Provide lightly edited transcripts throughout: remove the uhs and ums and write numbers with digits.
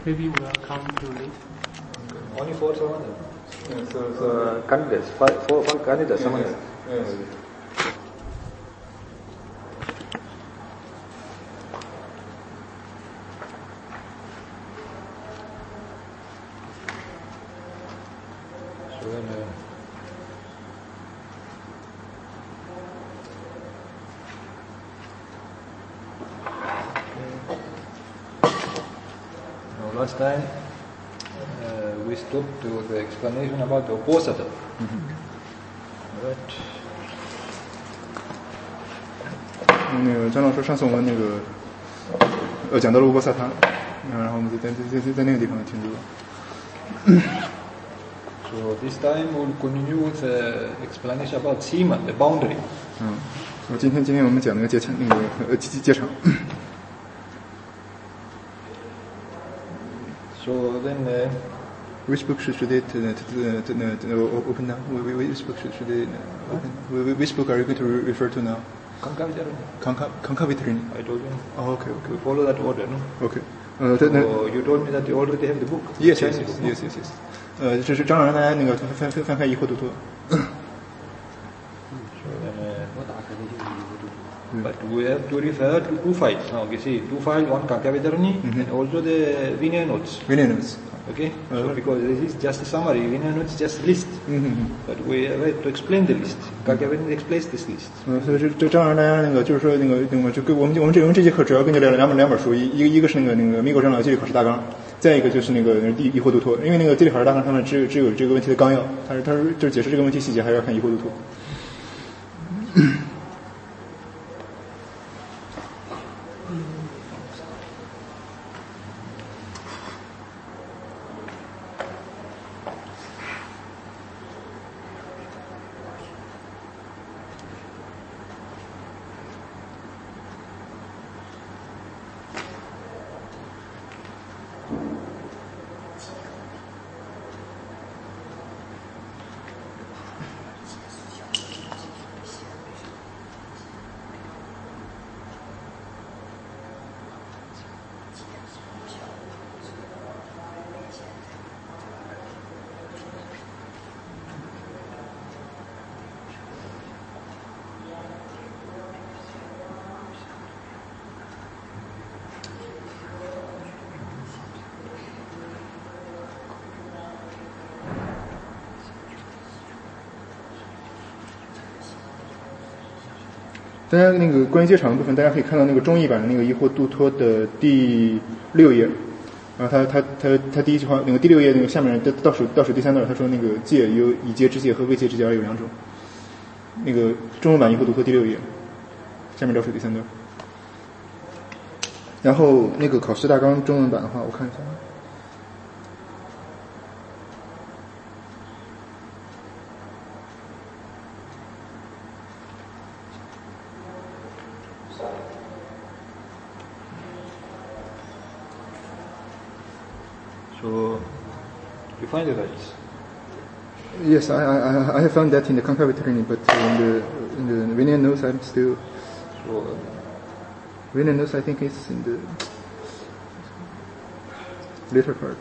Maybe we will come too late. Only 4 samanas. So candidates, four candidates. Yes. So then, last time we stopped to the explanation about the opposite. Right. 那个张老师，上次我们那个讲到了乌波萨他，然后我们在那个地方停住了。 So this time we'll continue with the explanation about Sima, the boundary. 今天我们讲那个界场，那个界场。 So then, which book should they open now? Which book should they open? Which book are you going to refer to now? Kankavitarini. I told you. Oh, okay. We follow that order, no? Okay. So you told me that you already have the book. Yes. 这是张老让大家那个翻开疑惑度脱。 But we have to refer to 2 files. Now you see 2 files, one Kankavitarini and also the Vinaya notes. Vinaya notes. Okay? So because this is just a summary, Vinaya notes is just a list. But we have to explain the list. Kankavitarini explains this list. 所以这张老让大家那个就是说那个就跟我们这节课主要根据两本书，一个是那个密国长老戒律考试大纲，再一个就是那个疑惑度脱。因为那个戒律考试大纲上面只有这个问题的纲要，他就是解释这个问题细节还要看疑惑度脱。大家那个关于界场的部分，大家可以看到那个中译版的那个疑惑度脱的第6页，然后他第一句话，那个第6页那个下面倒数第3段，他说那个界有已界之界和未界之界而有2种。那个中文版疑惑度脱第6页，下面倒数第3段。然后那个考试大纲中文版的话，我看一下。 So you find it right? Yes, I have found that in the Kankavitarini, but in the Vinaya notes I'm still. So Vinaya notes I think it's in the later part.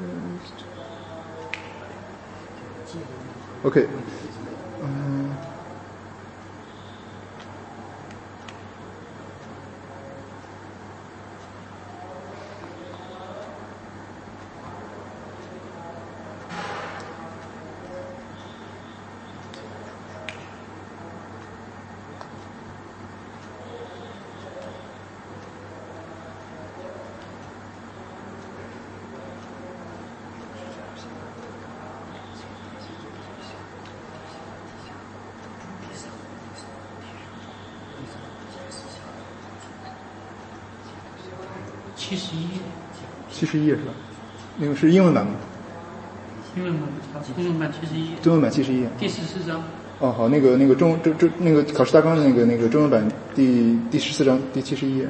Okay.71页是吧？那个是英文版吗？ 英文版71。 中文版71页。 第14章。 哦，好，那个那个考试大纲的那个中文版第14章第71页。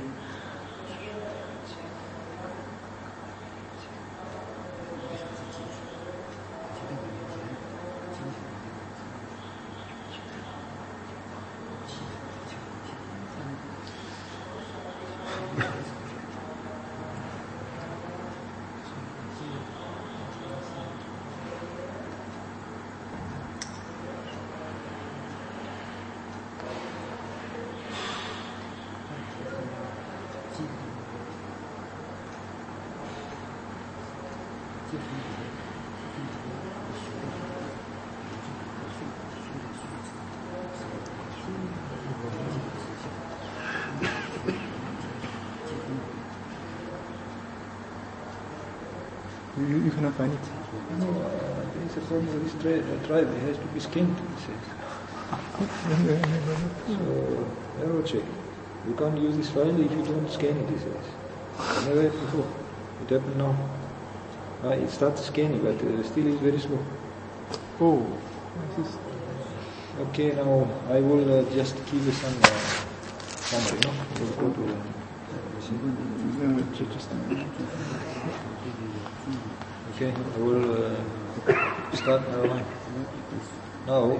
You cannot find it. No, there is a problem with this drive. It has to be scanned, he says. So, error check. You can't use this file if you don't scan it, he says. I never had before. It happened now. It starts scanning, but still is very slow. Oh. Okay, now I will just give you some summary, no? We'll go to okay, I will start now.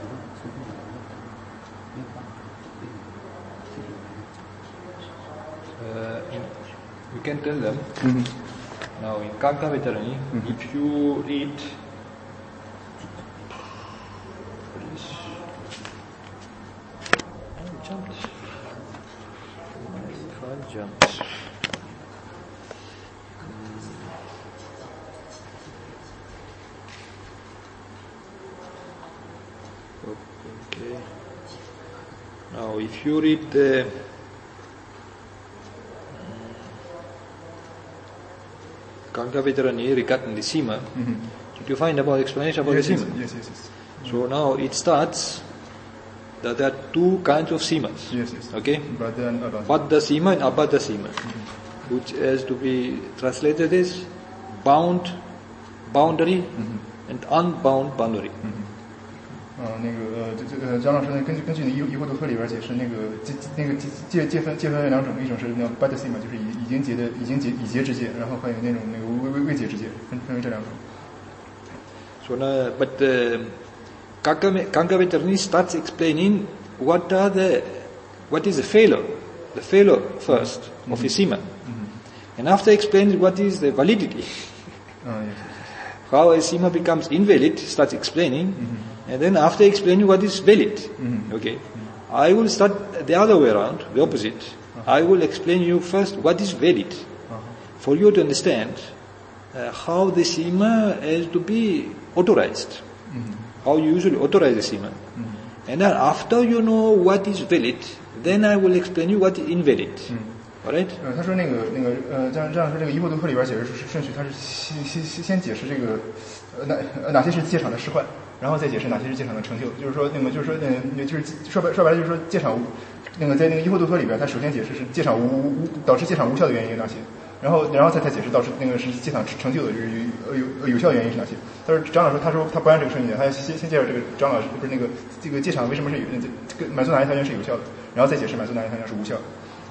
You can tell them. Now in Kankavetarani, if you read jumped. Okay. Now, if you read the Kankavetarani regarding the Sima, did you find about explanation about the Sima? Yes. So now it starts that there are two kinds of Simas. Yes. Okay? Baddha and Abbaddha. Baddha Sima and Abbaddha Sima, which has to be translated as bound boundary and unbound boundary. 张老师呢，根据那疑惑读课里边解释，界分为两种，一种是那 Baddha Sima， 就是已结之界，然后还有那种未结之界，分为这两种。 So now, but Kankavetarani starts explaining what is the failure first of a Sima, and after explaining what is the validity, how a Sima becomes invalid, starts explaining. And then after explaining what is valid, okay, I will start the other way around, the opposite. I will explain you first what is valid, for you to understand how the Sima has to be authorized, how you usually authorize the Sima. And then after you know what is valid, then I will explain you what is invalid. Alright? 他说张老师这个疑惑读课里边解释顺序，他是先解释这个哪些是界场的失坏。然后再解释哪些是界场的成就，就是说说白了就是说界场在疑惑读课里边，他首先解释是界场导致界场无效的原因有哪些，然后再解释导致是界场成就的有效的原因是哪些。但是张老师他说他不按这个顺序，他先介绍这个张老师不是这个界场为什么是满足哪些条件是有效的，然后再解释满足哪些条件是无效的。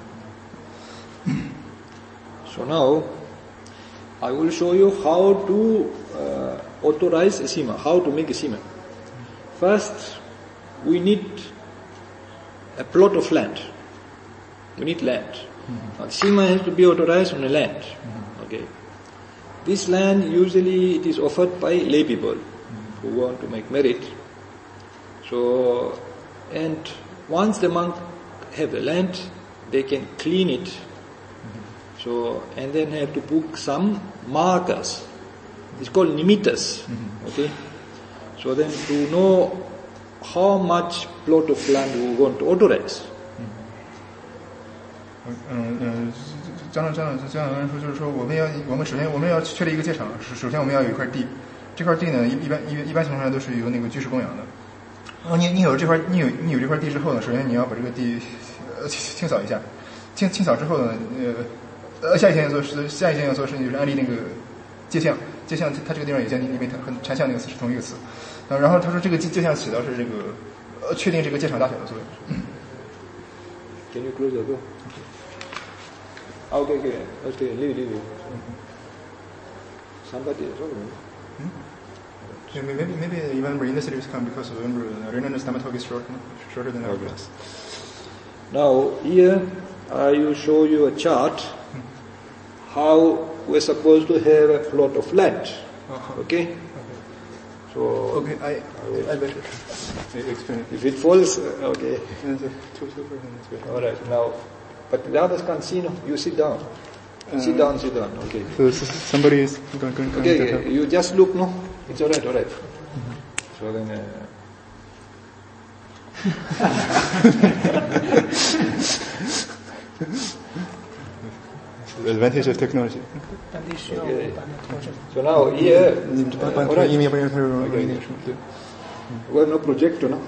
So now I will show you how to authorize a Sima, how to make a Sima. First, we need a plot of land. We need land. Now, Sima has to be authorized on a land. Okay. This land usually it is offered by lay people who want to make merit. So, and once the monk have the land, they can clean it. So, and then have to book some markers. It's called nimittas. Okay. So then to know how much plot of land we want to authorize. 张老师说就是说我们首先要确立一个界场，首先我们要有一块地，这块地呢一般情况下都是由那个居士供养的。然后你有这块地之后呢，首先你要把这个地清扫一下，清扫之后呢，下一件要做事情就是安立那个界相，它这个地方也见，因为它和禅相那个词是同一个词。然后他说这个界相起到是这个确定这个界场大小的作用。 Can you close the door? Okay, leave. Somebody is over. Maybe even in the series come because Renan's Dhamma is shorter than our class. Now here I will show you a chart how we're supposed to have a plot of land. Okay? So okay, I better explain it. If it falls, okay. Alright, now, but the others can't see, no? You sit down. Sit down. Okay. So somebody is going to Okay. You just look, no? It's all right. So then. The advantage of technology. Okay. So now here, we have no projector, no?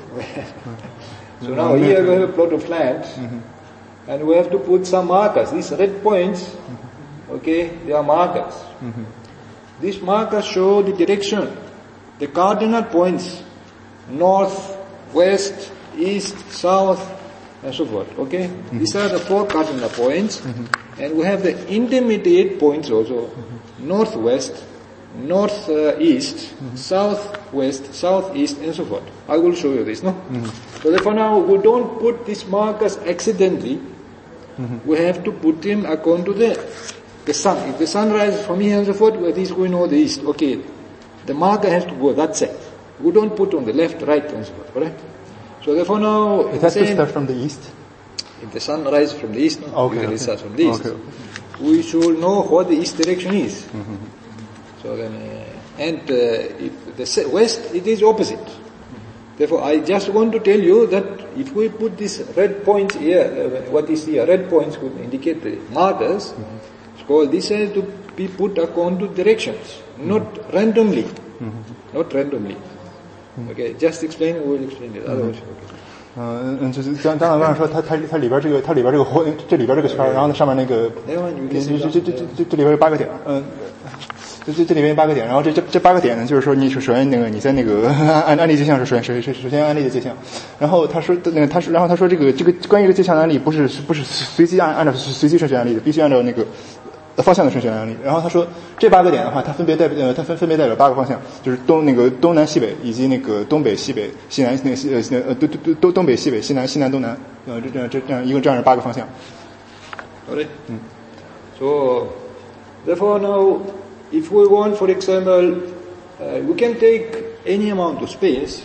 So now here we have a plot of land, and we have to put some markers. These red points, okay, they are markers. These markers show the direction, the cardinal points, north, west, east, south, and so forth, okay? These are the 4 cardinal points, and we have the intermediate points also, northwest, northeast, southwest, southeast, and so forth. I will show you this, no? So therefore now we don't put these markers accidentally. We have to put them according to the sun. If the sun rises from here and so forth, it is going over the east. Okay, the marker has to go that side. We don't put on the left, right, and so forth, correct? So therefore now... It has to start from the east? If the sun rises from the east, okay. It starts from the east. Okay. We should know what the east direction is. So then, if the west, it is opposite. Therefore, I just want to tell you that if we put these red points here, what is here, red points would indicate the markers. So this has to be put according to directions, not randomly. Not randomly. Okay, just explain, we will explain it. Otherwise, okay. 就是张老刚才说它里边这个这里边这个圈，然后上面那个这里边有8个点，这里边有8个点，然后这8个点呢，就是说你首先那个你在那个案例界象是首先案例的界象，然后他说这个关于这个界象的案例不是随机按照随机顺序案例的，必须按照那个方向的顺序案例。然后他说这8个点的话，它分别代表8个方向，就是东南西北以及那个东北西北西南东北西北西南东南，这样一共这样是8个方向。 Okay. So therefore now, if we want, for example, we can take any amount of space.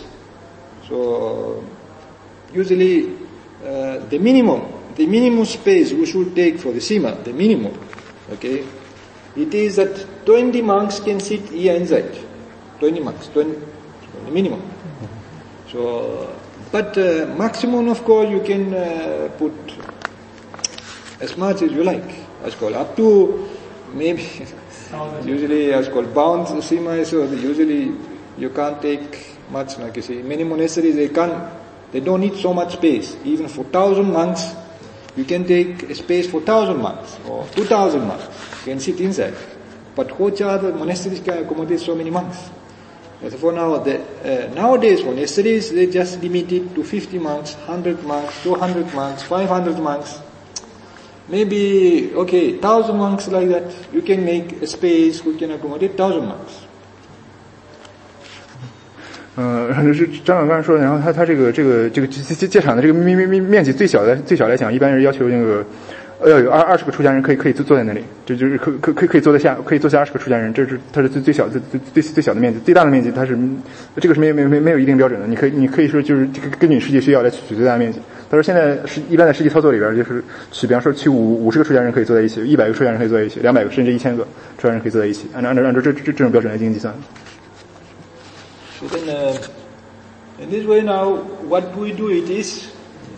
So usually the minimum space we should take for the sima, the minimum. Okay, it is that 20 monks can sit here inside. 20 monks, 20 the minimum. So, but maximum, of course, you can put as much as you like. As called up to maybe usually as called bounds sima. So usually you can't take much. Like you see, many monasteries they don't need so much space. Even for 1,000 monks. You can take a space for 1,000 monks or 2,000 monks. You can sit inside. But which other monasteries can accommodate so many monks? Therefore now, nowadays monasteries, they just limit it to 50 monks, 100 monks, 200 monks, 500 monks. Maybe, 1,000 monks like that. You can make a space which can accommodate 1,000 monks. 是张老刚说，然后他这个戒场的这个面积最小来讲，一般是要求那个要有20个出家人可以坐在那里，这就是可以坐得下20个出家人，这是它是最小的面积，最大的面积它是这个是没有一定标准的，你可以说就是根据你实际需要来取最大的面积。他说现在一般在实际操作里边就是比方说取50个出家人可以坐在一起，100个出家人可以坐在一起，200个甚至1000个出家人可以坐在一起，按照这种标准来进行计算。 So then, in this way now, what we do it is,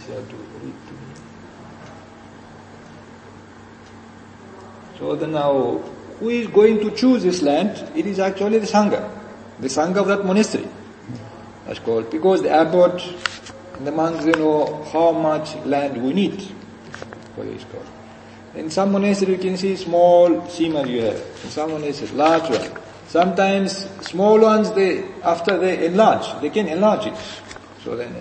so then now, who is going to choose this land? It is actually the Sangha of that monastery. That's called, because the abbot and the monks, they know how much land we need for this cause. In some monasteries you can see small sima you have, in some monasteries large one. Sometimes small ones, after they enlarge, they can enlarge it. So then,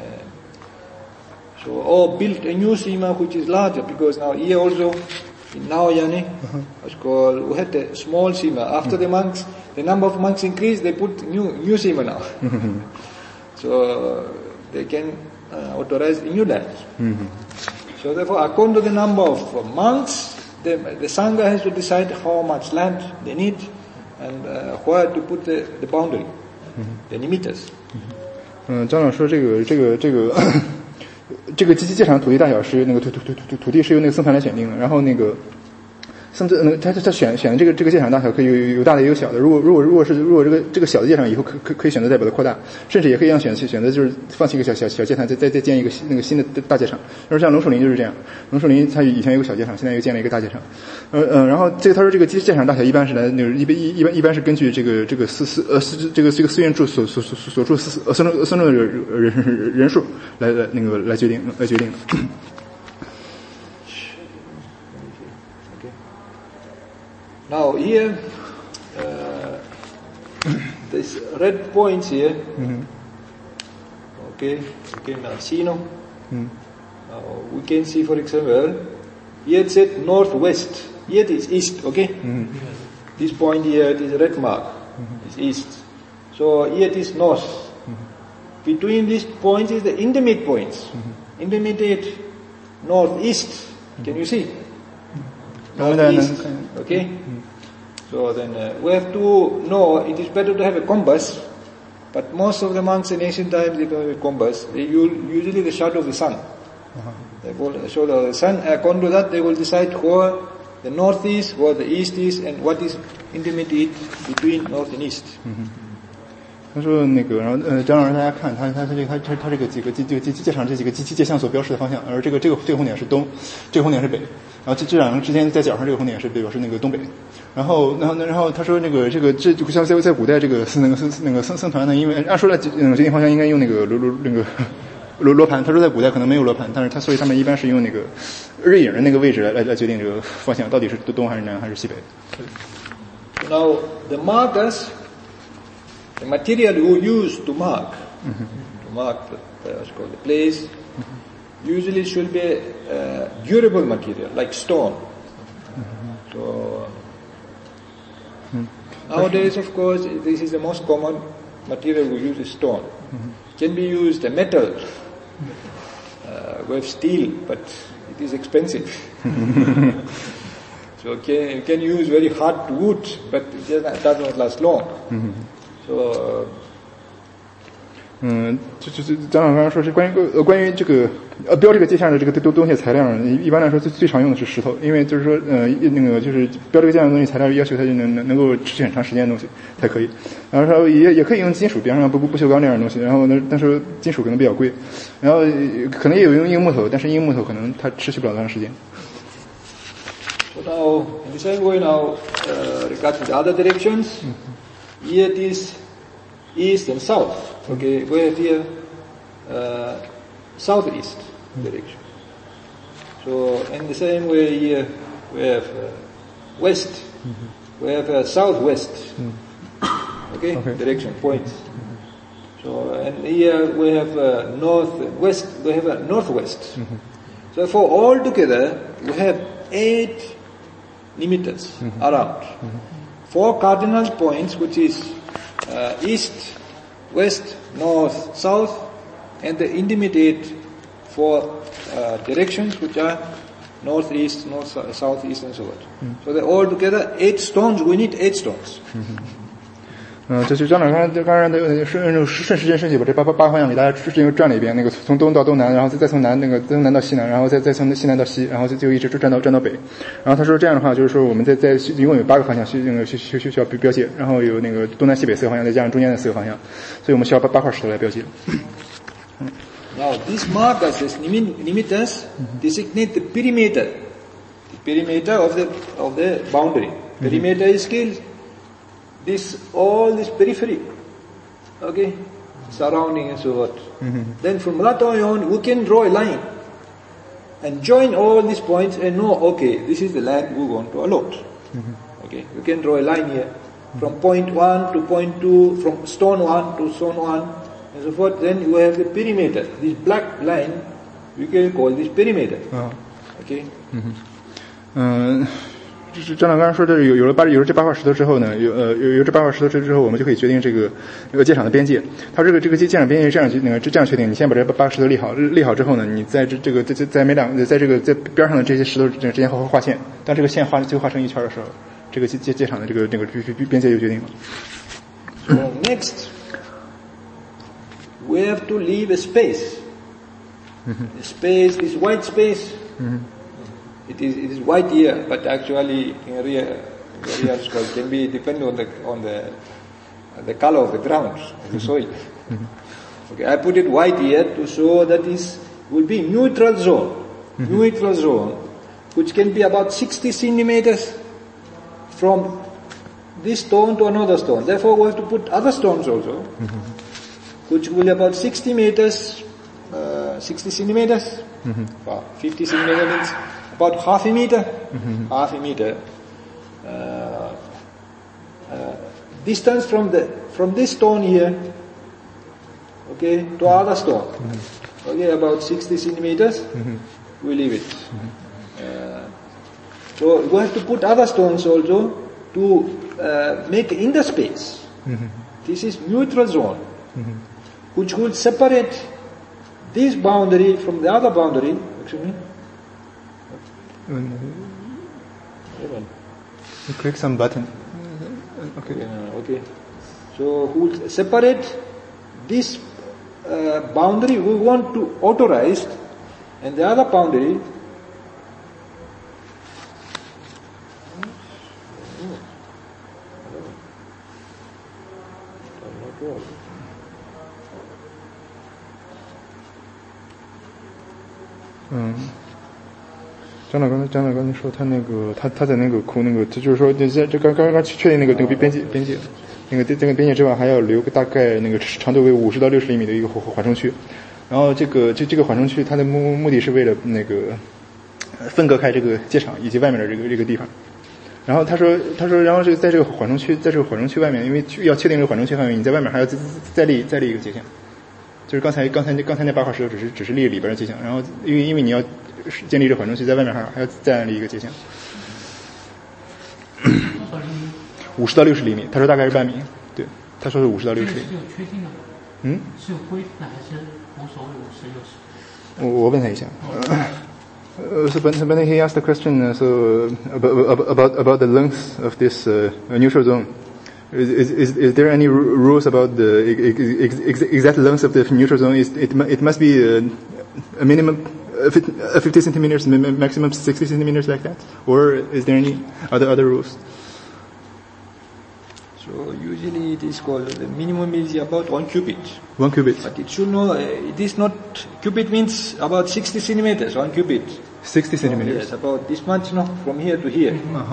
or build a new sima which is larger, because now here also, in Naoyani, it's called, we had a small sima. After the number of monks increased, they put new sima now. So they can authorize new lands. So therefore, according to the number of monks, the Sangha has to decide how much land they need, and where to put the boundary, the limiters. 张老说这个戒场土地大小是那个土地是由那个僧团来选定的，然后那个他选的这个界场大小可以有大的也有小的。如果这个小的界场以后可以选择再把它扩大，甚至也可以让选择就是放弃一个小界场，再建一个那个新的大界场。而像龙树林就是这样，龙树林它以前有个小界场，现在又建了一个大界场。然后他说这个界场大小一般是来那个一般是根据这个寺院住所住僧众的人数来决定的。 Now here, this red points here. Okay, you can see now. Now we can see, for example, here it said northwest. Here it is east. Okay. This point here, this red mark, is east. So here it is north. Between these points is the intermediate points. Intermediate northeast. Can you see? Northeast. Okay. So then we have to know it is better to have a compass, but most of the monks in ancient times they don't have a compass. They usually the shadow of the sun. They will shadow of the sun. According to that, they will decide where the north is, where the east is, and what is intermediate between north and east. 他说那个，然后张老师大家看他这个几个界场这几个界象所标示的方向，而这个红点是东，这个红点是北，然后这两个之间在角上这个红点是表示那个东北，然后他说这就像在古代这个僧团呢，因为按说来决定方向应该用那个罗盘，他说在古代可能没有罗盘，但是所以他们一般是用那个日影的那个位置来决定这个方向到底是东还是南还是西北。 Now the markers. The material you use to mark, the place, usually should be durable material, like stone. So nowadays, of course, this is the most common material we use is stone. Can be used metal, we have steel, but it is expensive. So you can use very hard wood, but it does not last long. So, 就是张老刚刚说是关于这个标这个界象的这个东西材料，一般来说最常用的是石头，因为就是说那个就是标这个界象的东西材料要求它就能够持续很长时间的东西才可以，然后说也可以用金属，比方说不锈钢这样的东西，然后呢但是金属可能比较贵，然后可能也有用硬木头，但是硬木头可能它持续不了多长时间。 So now in the same way now regarding the other directions. Here it is east and south. Okay, we have here southeast direction. So in the same way here we have west. We have southwest. Okay, direction points. So and here we have northwest. We have northwest. So for all together we have 8 limiters around. 4 cardinal points, which is east, west, north, south, and the intermediate 4 directions, which are northeast, southeast, and so on. So they all together 8 stones. We need 8 stones. 这就张老刚才顺时针顺序把这八方向给大家转了一遍，那个从东到东南，然后再从东南到西南，然后再从西南到西，然后就一直转到北。然后他说这样的话，就是说我们在一共有8个方向需要标记，然后有那个东南西北4个方向，再加上中间的4个方向，所以我们需要8块石头来标记。 Now these markers, these limiters, designate the perimeter of the boundary. Perimeter is scaled. All this periphery, okay, surrounding and so forth. Then from that on, we can draw a line and join all these points and know, okay, this is the land we want to allot. Okay, you can draw a line here from point 1 to point 2, from stone 1 to stone 1, and so forth. Then you have the perimeter. This black line, we can call this perimeter. Okay. 就是张老刚说的，有了这8块石头之后呢，有这8块石头之后，我们就可以决定这个界场的边界。它这个界场边界这样确定，你先把这8个石头立好之后呢，你在在边上的这些石头之间画线，当这个线最后画成一圈的时候，这个界场的这个边界就决定了。 So next, we have to leave a space. A space, this white space. it is white here, but actually in area can be depending on the color of the ground, of the soil. Okay, I put it white here to show that this will be neutral zone, which can be about 60 centimeters from this stone to another stone. Therefore, we have to put other stones also, which will be about 60 meters, 60 centimeters, 50 centimeters means about half a meter. Distance from this stone here, okay, to other stone, okay, about 60 centimeters. We leave it. So we have to put other stones also to make inner space. This is neutral zone, which will separate this boundary from the other boundary. Excuse me. You click some button. Okay. Okay. So who will separate this boundary we want to authorize, and the other boundary 张老刚才说他那个他在那个库那个，就是说这刚确定那个边界那个这个边界之外还要留个大概那个长度为50到60厘米的一个缓冲区，然后这个缓冲区它的目的是为了那个分隔开这个界场以及外面的这个地方。然后他说然后在这个缓冲区外面，因为要确定这个缓冲区范围，你在外面还要再立一个界限。就是刚才那8块石头只是立里边的界限，然后因为你要建立这缓冲区，在外面还要再立一个界限。50到60厘米，他说大概是半米，对，他说是50到60厘米。 是有确定的吗？是有规定的还是无所谓50、60？ 我问他一下。So when he asked the question about the length of this neutral zone, is there any rules about the exact length of the neutral zone? It must be a minimum 50 centimeters, maximum 60 centimeters, like that, or is there any other rules? So usually it is called, the minimum is about 1 cubit. 1 cubit. But it should know, it is not, cubit means about 60 centimeters, 1 cubit. 60 centimeters? Yes, about this much, from here to here.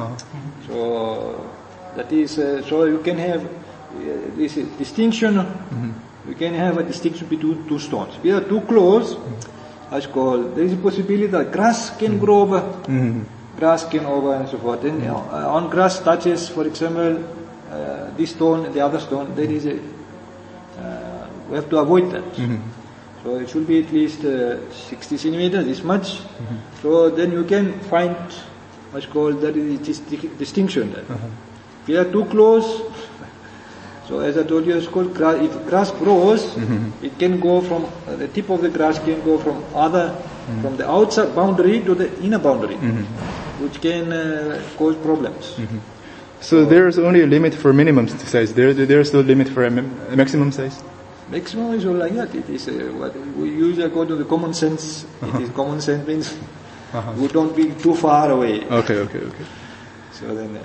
So that is, so you can have this distinction, you can have a distinction between two stones. If they are too close, as called, there is a possibility that grass can grow over, grass can over and so forth. And on grass touches, for example, this stone, the other stone, there is a, we have to avoid that. So it should be at least 60 centimeters, this much. So then you can find what's called, that is distinction there. If you are too close, so as I told you, it's called grass. If grass grows, it can go from, the tip of the grass can go from from the outside boundary to the inner boundary, which can cause problems. So there's only a limit for minimum size. There's no limit for a maximum size. Maximum is all like that. It is what we usually go to the common sense. It is common sense means we don't be too far away. Okay. So then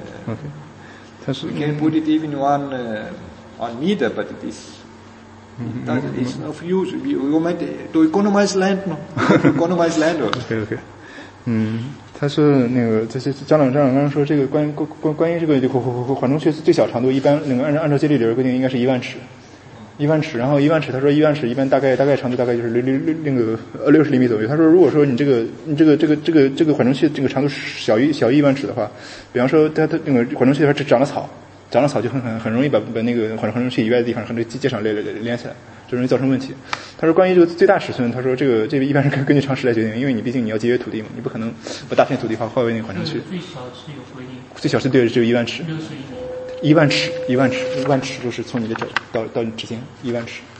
we can put it even on meter, but it is it's of use. We want to economize land, no? Economize land. Okay. 他说那个就是张老刚刚说这个关于这个缓冲区最小长度一般能够按照接力流规定应该是1万尺，1万尺，然后1万尺，他说1万尺一般大概长度大概就是60厘米左右。他说如果说你这个缓冲区这个长度小于1万尺的话，比方说它那个缓冲区里边长了草就很容易把那个缓冲区以外的地方和这个界场连起来，就容易造成问题。他说关于这个最大尺寸，他说这个一般是根据常识来决定，因为你毕竟你要节约土地嘛，你不可能把大片土地化为那个缓冲区。 最小是有规定， 最小是对，只有1万尺。1万尺就是从你的脚到你指尖1万尺。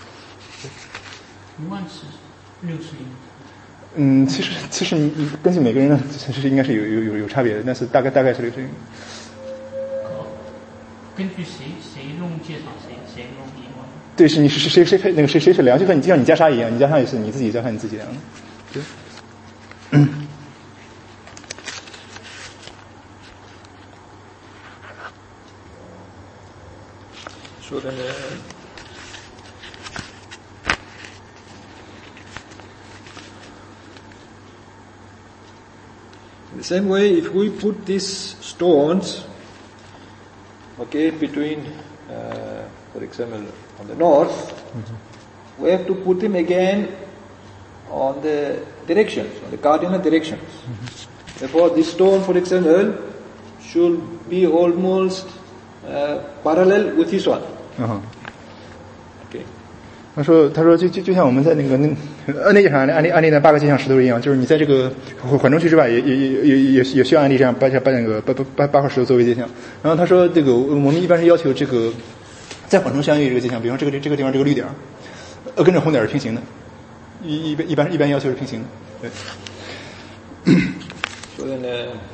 1万尺60厘米。 其实你根据每个人的其实应该是有差别的，但是大概是60厘米。 根据谁用界场谁用1万。 对，是你是谁量，就和你就像你加沙一样，你加沙也是你自己加沙你自己量。对。 So then, in the same way, if we put these stones, okay, between, for example, on the north, we have to put them again on the directions, on the cardinal directions. Therefore, this stone, for example, should be almost parallel with this one. Okay. 他说就像我们在那个按列上安利那8个界象石头一样，就是你在这个缓冲区之外也需要安利这样8块石头作为界象。然后他说这个我们一般是要求这个在缓冲相遇这个界象，比方说这个地方这个绿点跟着红点是平行的，一般要求是平行的。对。 So then,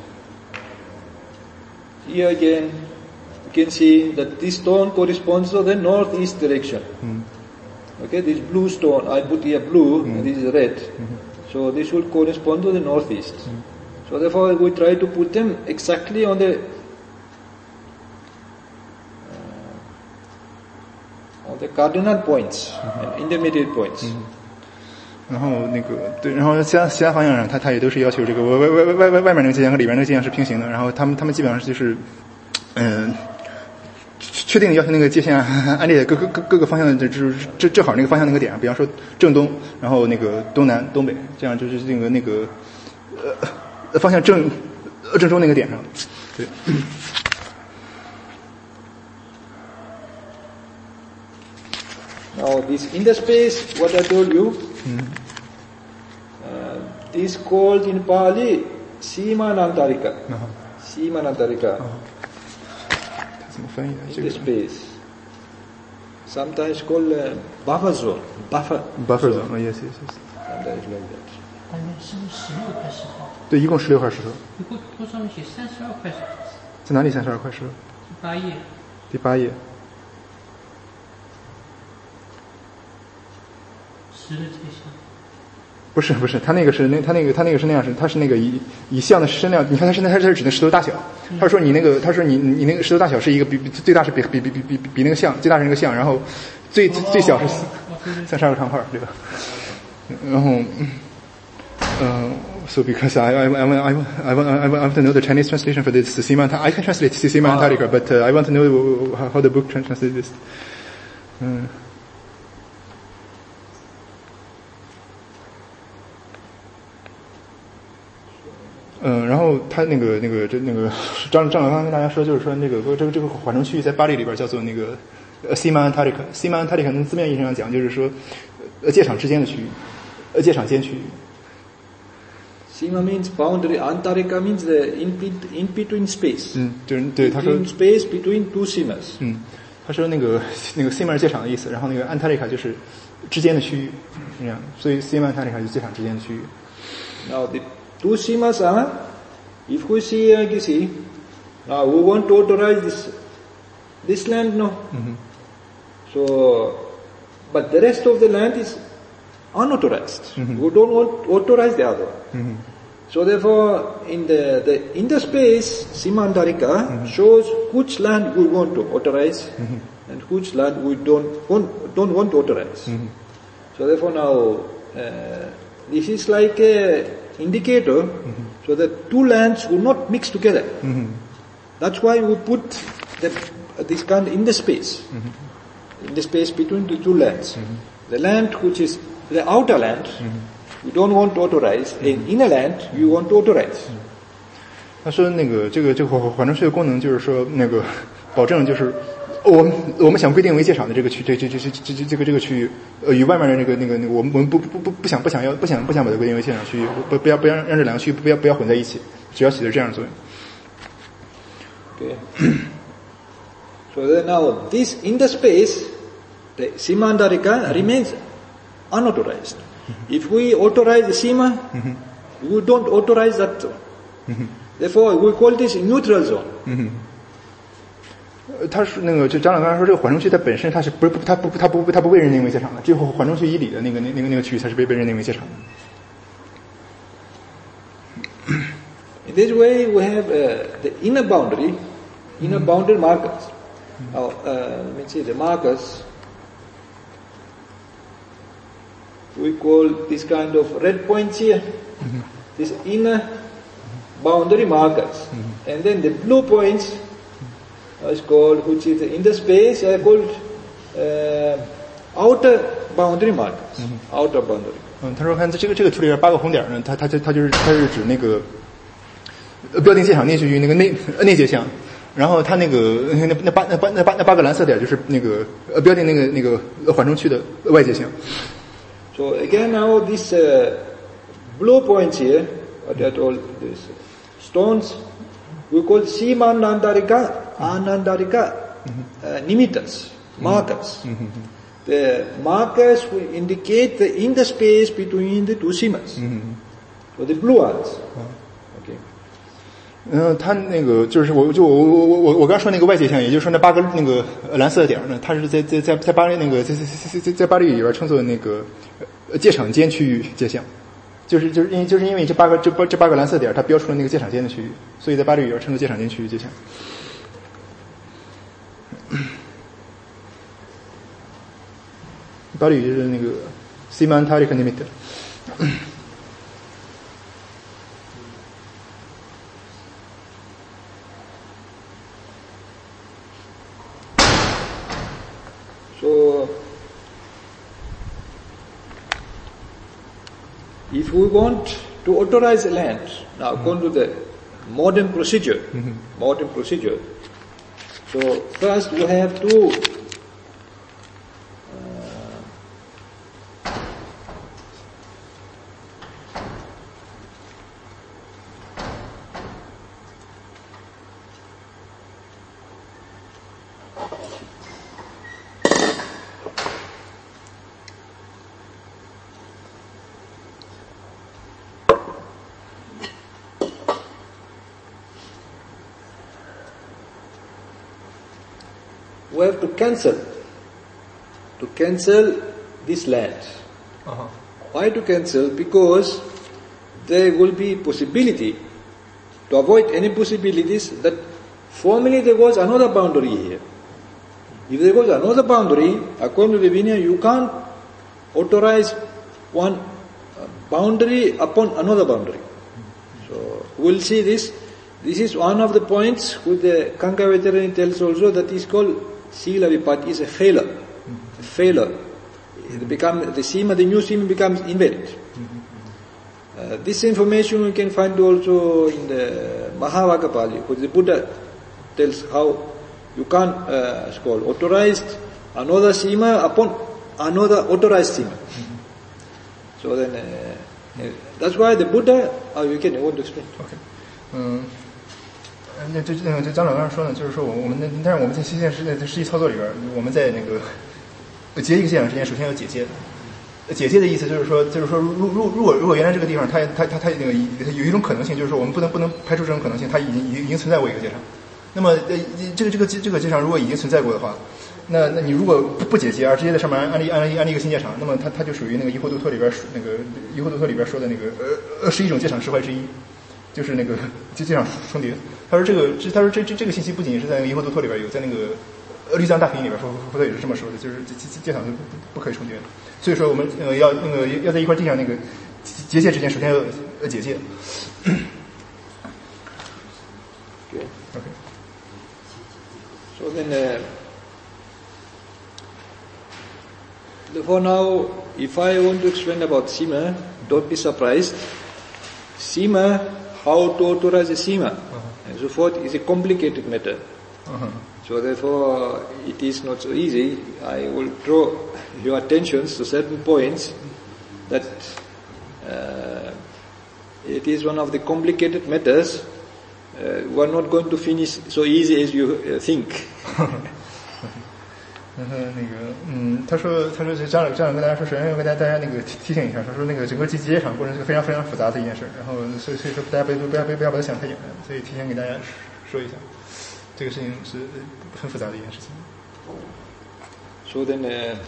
here again, you can see that this stone corresponds to the northeast direction. Okay, this blue stone, I put here blue, and this is red. So this will correspond to the northeast. So therefore, we try to put them exactly on the cardinal points, and intermediate points. 然后那个对，然后其他方向上，它也都是要求这个外面那个界限和里面那个界限是平行的。然后他们基本上就是确定要求那个界限安列各个方向的，就是正好那个方向那个点上，比方说正东，然后那个东南东北，这样就是那个方向正中那个点上。对。 Now this in the space, what I told you, this called in Pali Simanantarika. Simanantarika. 怎么翻译的？ In the space. Sometimes called buffer zone. Buffer zone. Yes. Sometimes like that. 大约是16块石头。 对，一共16块石头。 图上面写32块石头。 在哪里32块石头 ？8页。 第8页。 10的界限。 不是，他那个是那样是，它是那个以像的身量，你看它是指的石头大小。他说你那个那个石头大小是一个最大是比那个像最大是那个像，然后最小是32个长块，对吧？然后so because I want to know the Chinese translation for this Simantarika. I can translate Simantarika, but I want to know how the book translates this. 然后他那个张老刚跟大家说，就是说这个缓冲区域在巴黎里边叫做那个Simantarika。Simantarika 字面意义上讲就是说界场之间的区域，界场间区域。 Sima means boundary, Antarika means the in between space. 就是对他说 between space between two simas. 他说那个 Sima 是界场的意思，然后那个 Antarika 就是之间的区域，这样，所以 Simantarika 就是界场之间的区域。 Now the two simas are, if we see like you see, now we want to authorize this land, no? So, but the rest of the land is unauthorized. We don't want to authorize the other one. So therefore, in the space, Simantarika shows which land we want to authorize and which land we don't want to authorize. So therefore now, this is like a indicator, so that two lands will not mix together. That's why we put this kind in the space, in the space between the two lands. The land which is the outer land, we don't want to authorize, and inner land we want to authorize. 他说那个这个缓冲区的功能就是说那个保证就是我们想规定为界场的这个区这个区域与外面的那个我们不想把它规定为界场区域，不要让这两个区域不要混在一起，只要起到这样的作用。 Okay. So then now this in the space, the Simantarika remains unauthorized. If we authorize the Sima, we don't authorize that zone. Therefore, we call this neutral zone. 他说那个就张老刚才说这个缓冲区它本身它不被认定为界场的，只有缓冲区以里的那个区域才是被认定为界场的。 In this way, we have the inner boundary markers. Now, let me see the markers. We call this kind of red points here, this inner boundary markers. And then the blue points is called, which is in the space, are called outer boundary markers. Outer boundary. 他说看这个图里边8个红点呢，它是指那个标定界场内区域那个内界项，然后它那个那8个蓝色点就是那个标定那个缓冲区的外界项。 So again now these blue points here, what are all these stones, we call Sima Anandarika nimitas, markers. The markers will indicate the in the space between the two simas. So the blue ones. Okay. 他那个就是我刚说那个外界项，也就是说那8个那个蓝色的点呢，它是在巴黎那个在巴黎里边称作那个界场间区域界项，就是因为这8个蓝色点它标出了那个界场间的区域，所以在巴黎里边称作界场间区域界项。巴黎就是那个 Simantaric limit。 So, if we want to authorize a land, now according to the modern procedure, so first we have to cancel this land. Why to cancel? Because there will be possibility, to avoid any possibilities, that formerly there was another boundary here. If there was another boundary, according to the Vinaya, you can't authorize one boundary upon another boundary. So we'll see this. This is one of the points which the Kanka Veterani tells also, that is called Sila Vipati, is a failure. The new seema becomes invalid. This information we can find also in the Mahavaka Pali, which the Buddha tells how you can't authorized another seema upon another authorized seema. So then, that's why the Buddha, you can want to explain. Okay. 那这张老刚才说呢，就是说但是我们在现实际操作里边，我们在那个结一个界场之间，首先要解界。解界的意思就是说，如果原来这个地方它那个有一种可能性，就是说我们不能排除这种可能性，它已经存在过一个界场。那么这个界场如果已经存在过的话，那你如果不解界而直接在上面安立一个新界场，那么它就属于那个疑惑度托里边那个疑惑度托里边说的那个11种界场实坏之一。就是那个界场重叠，他说这个信息不仅是在那个疑惑度托里边有，在那个律藏大品里边说，佛陀也是这么说的，就是界场是不可以重叠的。所以说我们要在一块地上那个结界之间，首先要解界。 Okay. So then, for now, if I want to explain about Sima, don't be surprised. Sima, how to authorize a Sima, and so forth, is a complicated matter. So therefore, it is not so easy. I will draw your attention to certain points that it is one of the complicated matters. We are not going to finish so easy as you think. 他说张老跟大家说，首先要跟大家那个提醒一下，说那个整个结界场过程是个非常非常复杂的一件事，然后所以说大家不要把它想太简单，所以提前给大家说一下，这个事情是很复杂的一件事情。 So then,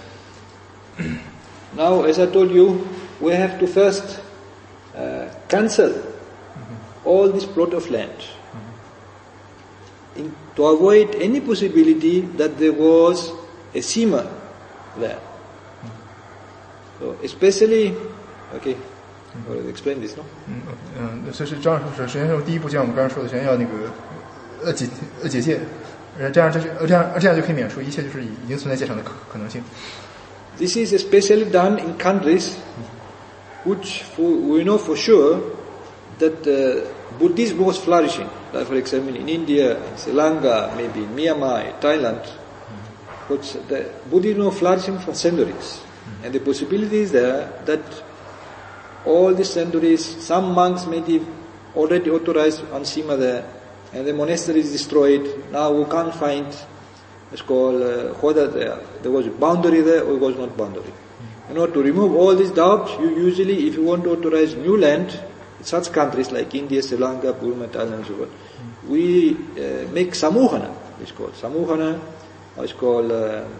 now as I told you, we have to first cancel all this plot of land. to avoid any possibility that there was a sima there. So especially, okay, I will explain this, no? 所以是张老师首先是第一步，就像我们刚才说的，首先要那个结界，这样就可以免除一切就是已经存在界场的可能性。 This is especially done in countries which we know for sure that Buddhism was flourishing. Like for example, in India, in Sri Lanka, maybe in Myanmar, in Thailand, which the Buddhism was flourishing for centuries, and the possibility is there that all these centuries, some monks may be already authorized on Sima there, and the monastery is destroyed. Now we can't find, it's called whether there was a boundary there or it was not boundary. In order to remove all these doubts, you usually, if you want to authorize new land, such countries like India, Sri Lanka, Burma, Thailand, and so forth, we make samuhana. It's called samuhana. It's called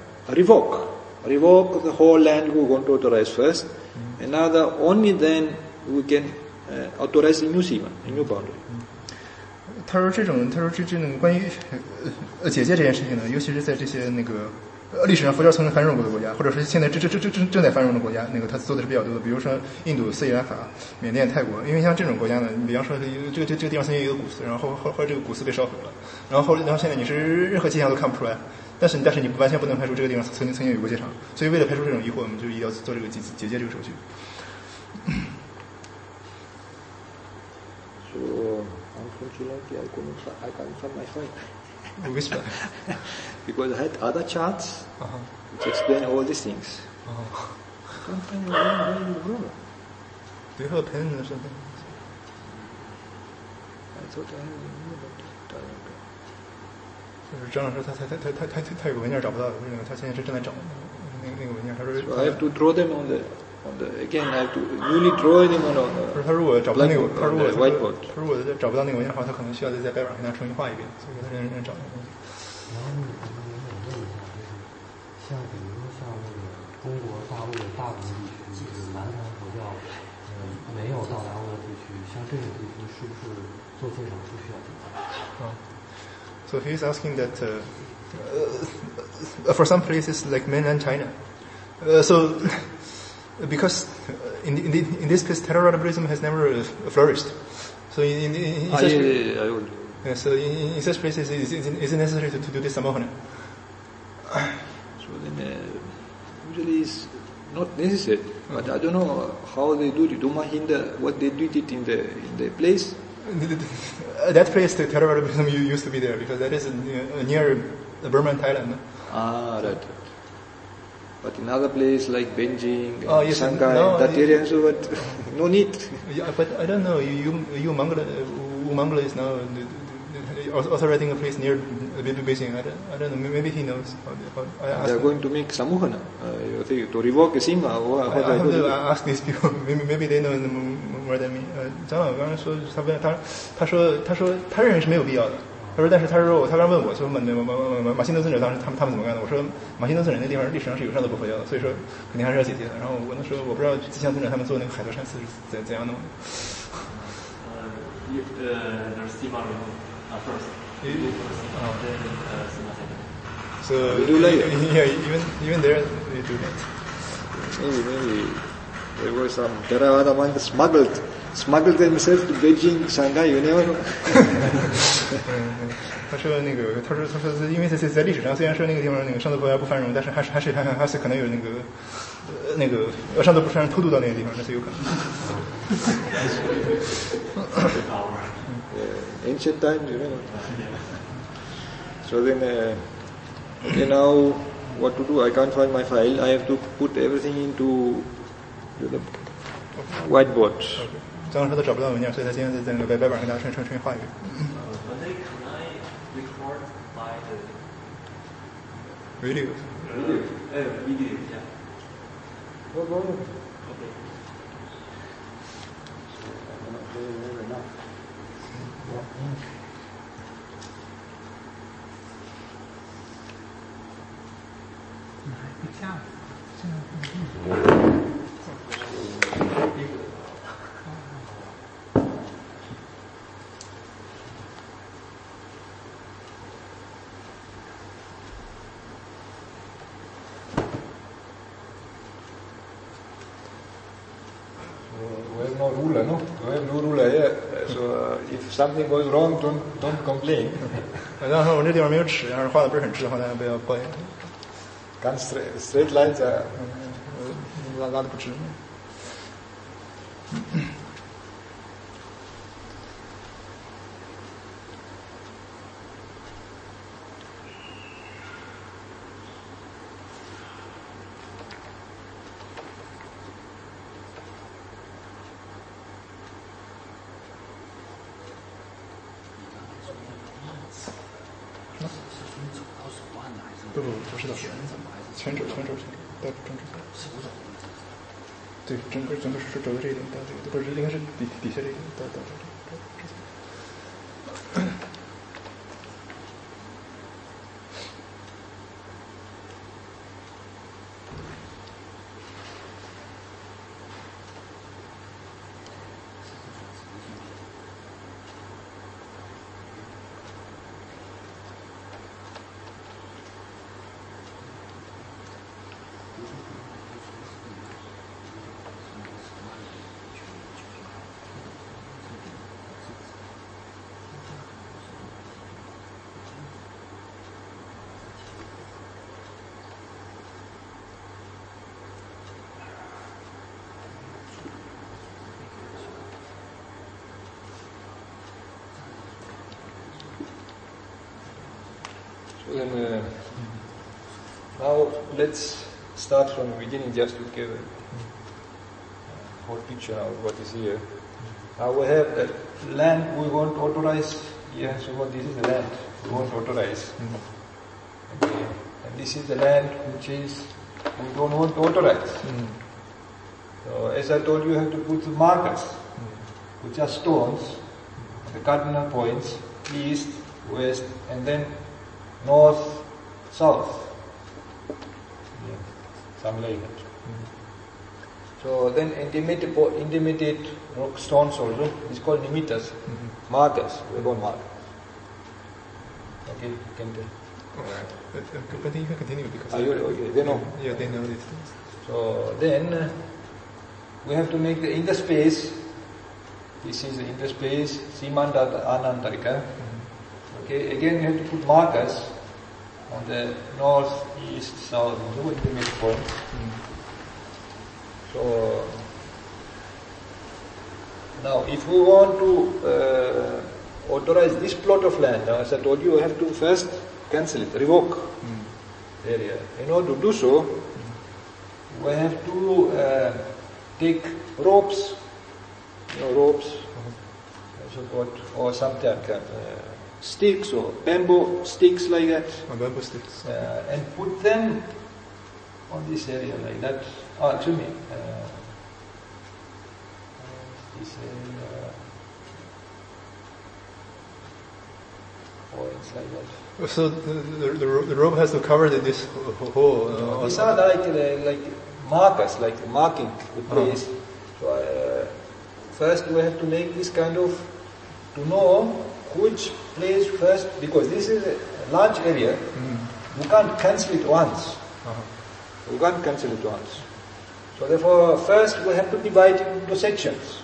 revoke the whole land we want to authorize first, and now only then we can authorize a new sima, a new boundary. 他说这种关于结界这件事情呢，尤其是在这些那个历史上佛教曾经繁荣过的国家，或者是现在正在繁荣的国家，那个他做的是比较多的，比如说印度、斯里兰卡、缅甸、泰国。因为像这种国家呢，你比方说这个地方曾经有一个古寺，然后后来这个古寺被烧毁了，然后现在你是任何迹象都看不出来，但是你完全不能排除这个地方曾经有过界场，所以为了排除这种疑惑，我们就一定要做这个结界这个手续。 So unfortunately, I can't find my file. Which one? Because I had other charts which explain all these things. I can't find the problem. Do you have a pen or something? I thought I had 就是张老师他有个文件找不到的，他现在正在找那个文件。他说 So I have to draw them on the again I have to newly draw them on the 他如果找不到那个 whiteboard. 他如果找不到那个文件的话，他可能需要在白板上给他重新画一遍，所以他认真找那个东西。 然后你可能问一下，像比如说像那个中国大陆的大部分地区，就是南传佛教没有到达过的地区，像这种地区是不是做介绍不需要介绍 ？So he's asking that for some places like mainland China, so because in this place Theravada Buddhism has never flourished, so so in such places is it necessary to do this samohana? So then usually it's not necessary, but I don't know how they do it. Umahinda, what they did it in the place. That place, the Theravada Buddhism used to be there because that is near Burma and Thailand. Ah, right. But in other places like Beijing, yes, Shanghai, no, that area, so but no need. Yeah, but I don't know. Umangala is now also writing a place near Beijing. I don't know. Maybe he knows. They are going to make samuhana. You think to revoke a sima? I have to ask these people. Maybe they know more than me. 长老刚刚说，他说他认为是没有必要的。他说，但是他刚问我说马新德尊者当时他们怎么干的？我说马新德尊者那地方历史上是有上座部佛教的，所以说肯定还是要解决的。然后我那时候我不知道吉祥尊者他们做那个海德山寺是怎样弄的。 There's Sima first. Then Sima second. So yeah, even there they do that. Maybe there was some Theravada monks smuggled themselves to Beijing, Shanghai. You never know. 他说，因为在历史上，虽然说那个地方那个上座部佛教不繁荣，但是还是可能有那个上座部佛教偷渡到那个地方，那是有可能。 Ancient times, you know. So then, okay, now what to do? I can't find my file. I have to put everything into the whiteboard. 张老师都找不到文件，所以他今天在那个白板上给大家重新画一遍。 Can I record by the Video. video? Yeah. Okay. ruler, no? We have no ruler here. So if something goes wrong, don't complain. 然后我这地方没有尺，要是画的不是很直的话，大家不要抱怨。 Can't straight lines are 拉的不直。不是的，全肘，带正肘。对，整个是肘的这一点到这个，不是应该是底下这个到这个。 Then, now let's start from the beginning just to give a whole picture of what is here. Now we have the land we want to authorize here, so this is the land we want to authorize. Okay. And this is the land which is we don't want to authorize. So as I told you, you have to put the markers, which are stones, the cardinal points, east, west, and then north, south. Yeah, something like that. So then intermediate rock stones also, it's called nimittas, markers, we call markers. Okay, you can tell. But you can continue because okay, they know. Yeah, they know these things. So then we have to make the interspace. This is the interspace, Simanta Anantarika. Okay, again you have to put markers on the north, east, south, intermediate point. So now if we want to authorize this plot of land, now as I told you, we have to first cancel it, revoke the area. In order to do so, we have to take ropes, or sometimes sticks or bamboo sticks like that, bamboo sticks. and put them on this area like that. Oh, excuse me. This area, points like that. So the rope has to cover this whole. These are like markers, like marking the place. So first we have to make this kind of, to know which place first, because this is a large area, you can't cancel it once. You can't cancel it once. So therefore first we have to divide it into sections.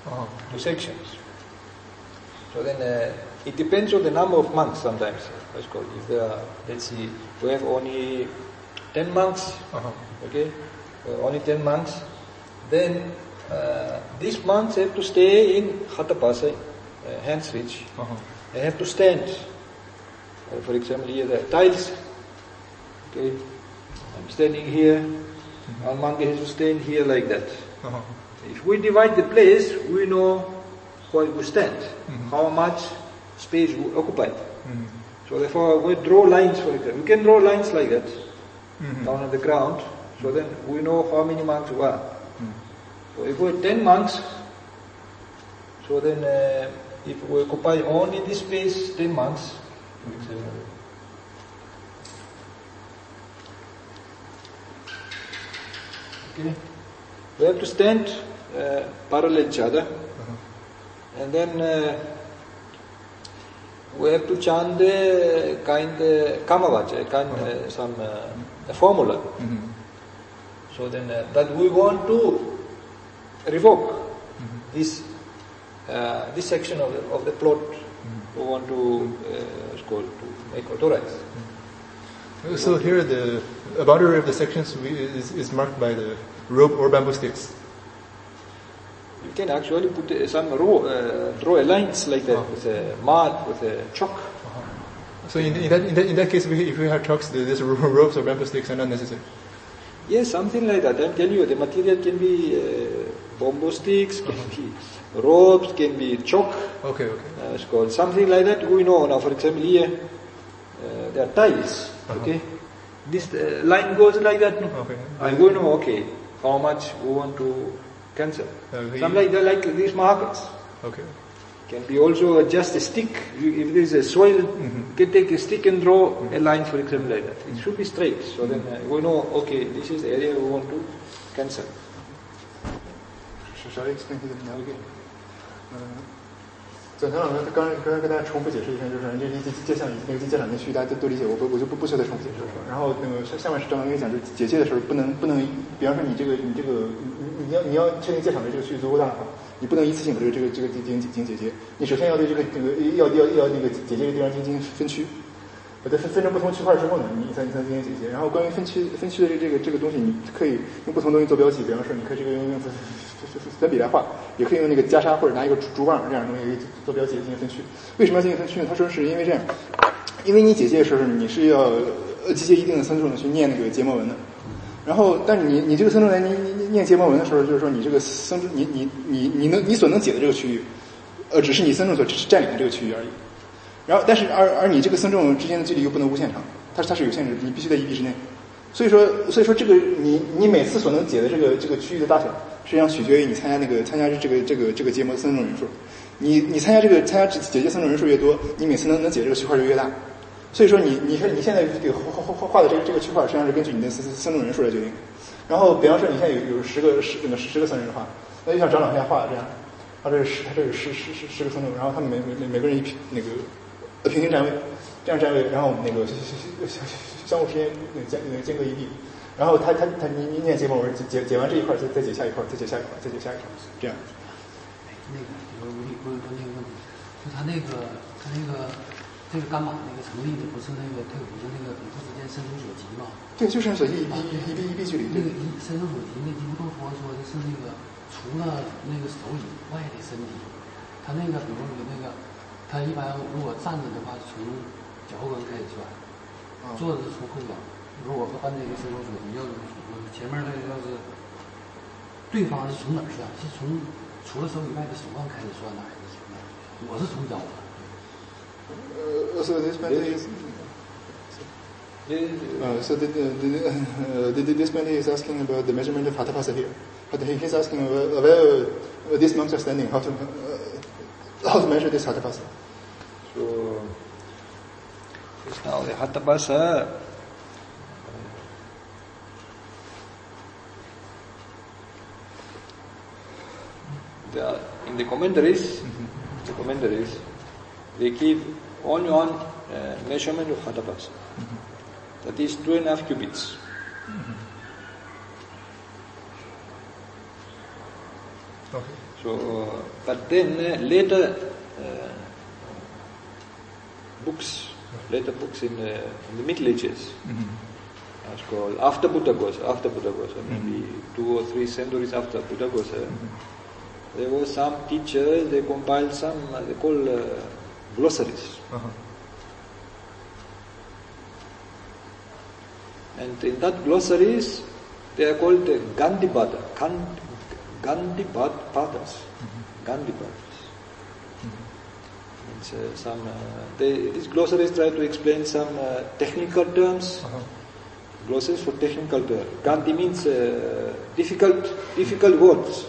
So then it depends on the number of monks sometimes. If there are, let's see, we have only 10 monks, okay, only 10 monks, then these monks have to stay in Hatapasa, hands reach. They have to stand. For example, here the tiles. Okay, I'm standing here. One monk has to stand here like that. If we divide the place, we know where we stand, how much space we occupy. So therefore, we draw lines. For example, we can draw lines like that down on the ground. So then we know how many monks we are. So if we have 10 monks, so then if we occupy only this space, 10 monks, okay, we have to stand parallel each other, and then we have to chant the kamavacha, some formula. So then that we want to revoke. This section of the plot we want to to make authorized. So here the boundary of the sections is marked by the rope or bamboo sticks. You can actually put draw a lines like that with a mud, with a chalk. So in that case, if we have chalks, these ropes or bamboo sticks are not necessary. Yes, something like that. I'm telling you, the material can be bamboo sticks, can be ropes, can be chalk. Okay. It's called something like that. We know now. For example, here there are tiles. Okay, this line goes like that. No? Okay. And we know. Okay, how much we want to cancel. Something like that, like these markers. Okay. Can be also just a stick. If there is a soil, you can take a stick and draw a line, for example, like that. It should be straight. So then we know, okay, this is the area we want to cancel. Shall I explain to them now? Okay. 蒋强老师，他刚才跟大家重复解释一下，就是这些界项以及那个界场的区域，大家都理解，我就不需要再重复解释了。然后那个下面是正常跟你讲，就是解界的时候不能，比方说你要确定界场的这个区域足够大的话，你不能一次性把这个进行解界，你首先要对这个要那个解界的地方进行分区。把它分成不同区块之后呢，你才进行解界。然后关于分区的这个东西，你可以用不同东西做标记，比方说你可以这个用粉笔来画，也可以用那个袈裟或者拿一个竹棒这样的东西做标记进行分区。为什么要进行分区呢？他说是因为这样，因为你解界的时候你是要集结一定的僧众去念那个结魔文的。然后，但是你这个僧众来念结魔文的时候，就是说你这个僧众你所能解的这个区域，只是你僧众所占领的这个区域而已。然后，但是而你这个僧众之间的距离又不能无限长，它是有限制，你必须在一臂之内。所以说这个你每次所能解的这个区域的大小，实际上取决于你参加这个结魔僧众人数。你参加解结僧众人数越多，你每次能解这个区块就越大。所以说你现在这个画的这个区块，实际上是根据你的僧众人数来决定。然后，比方说你现在有10个僧人的话，那就像长老现在画的这样，他这是10个僧众，然后他们每个人一那个。平行站位，这样站位，然后那个相互之间间隔一臂，然后你念结魔文解完这一块，再解下一块，再解下一块，再解下一块，这样。 那个我问那个问题，就他那个这个干马那个成立的不是那个退伍的那个比夫之间伸手所及吗？ 对，就是所一臂距离。 那个伸手所及，那基督徒说的是那个除了那个手以外的身体，他那个比如说那个。他一般如果站着的话，从脚后跟开始算；坐着是从后脚。如果按这个伸手所及，要是前面那个要是对方是从哪儿算？是从除了手以外的手腕开始算呢，还是从哪儿？我是从脚的。 So this Bhante is. So this Bhante is asking about the measurement of Hatapasa here. But he's asking where these monks are standing, how to measure this Hatapasa. So now the Hatapasa in the commentaries, they give only one measurement of Hatapasa. That is 2.5 cubits. Okay. So, but then later books in the Middle Ages, it's called after Buddhaghosa, maybe 2 or 3 centuries after Buddhaghosa, there were some teachers, they compiled some, they call glossaries. And in that glossaries, they are called Gandhipada, Gandhipadas. These glossaries try to explain some technical terms. Glossaries for technical terms. Gandhi means difficult words.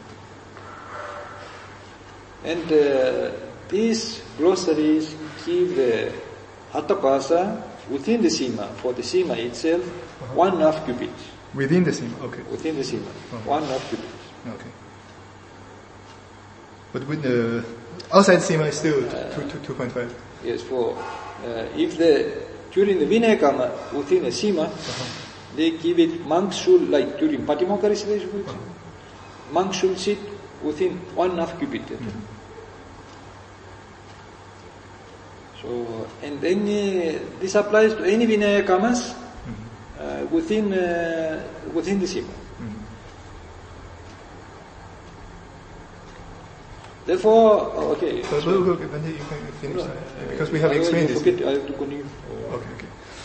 And these glossaries give the Hatapasa within the Sima, for the Sima itself, 1.5 cubit. Within the Sima, okay. Within the Sima, 1.5 cubit. Okay. But with the outside Sima is still 2.5. Yes, for if during the Vinayakama within the Sima, they give it, monks should, like during Patimokkha recitation, monks should sit within 1.5 cubit. So, and then this applies to any Vinaya Kamas within the Sima. Therefore, okay. So then you can finish that because we have explained this. I have to continue. OK。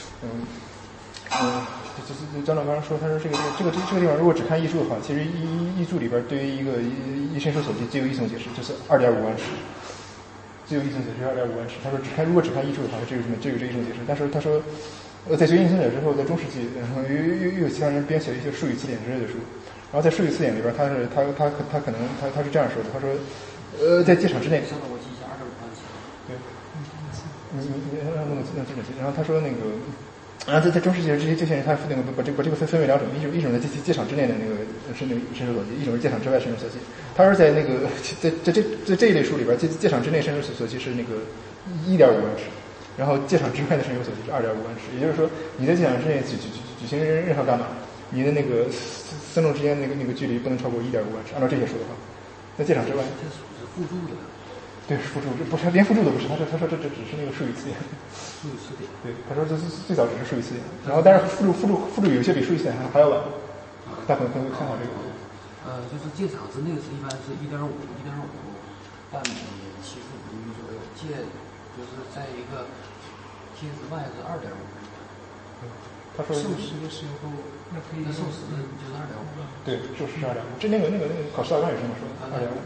就是张老刚刚说，他说这个地方如果只看译注的话，其实译注里边对于一个一伸手所记只有一层解释，就是2.5万尺，只有一层解释2.5万尺。他说如果只看译注的话，这有这一种解释。但是他说，在学印经典之后，在中世纪，又有其他人编写了一些术语词典之类的书。然后在术语词典里边，他可能他是这样说的，他说，在界场之内。 我记一下25万尺。 对，你让弄这么记。然后他说那个。然后在中世纪这些人，他那个把这个分为两种，一种在界场之内的那个伸手所记，一种是界场之外伸手所记。他说在那个在这一类书里边，界场之内伸手所记是那个1.5万尺，然后界场之外的伸手所记是2.5万尺。也就是说，你在界场之内举行任何干嘛，你的那个僧众之间那个距离不能超过1.5万尺。按照这些说的话，在界场之外， 这属是附注的。 对，附注，不是连附注都不是。他说这只是那个术语词典。 术语词典。 对，他说这最早只是术语词典，然后但是附注有些比术语词典还要晚。大家可能会看到这个。 就是界场之内是一般是1.5半米7伏5厘米左右，就是在一个界之外是2.5。 他说受实的时候，那可以受实就是2.5。 对，受实是2.5。这那个考试大纲也是这么说的，2.5。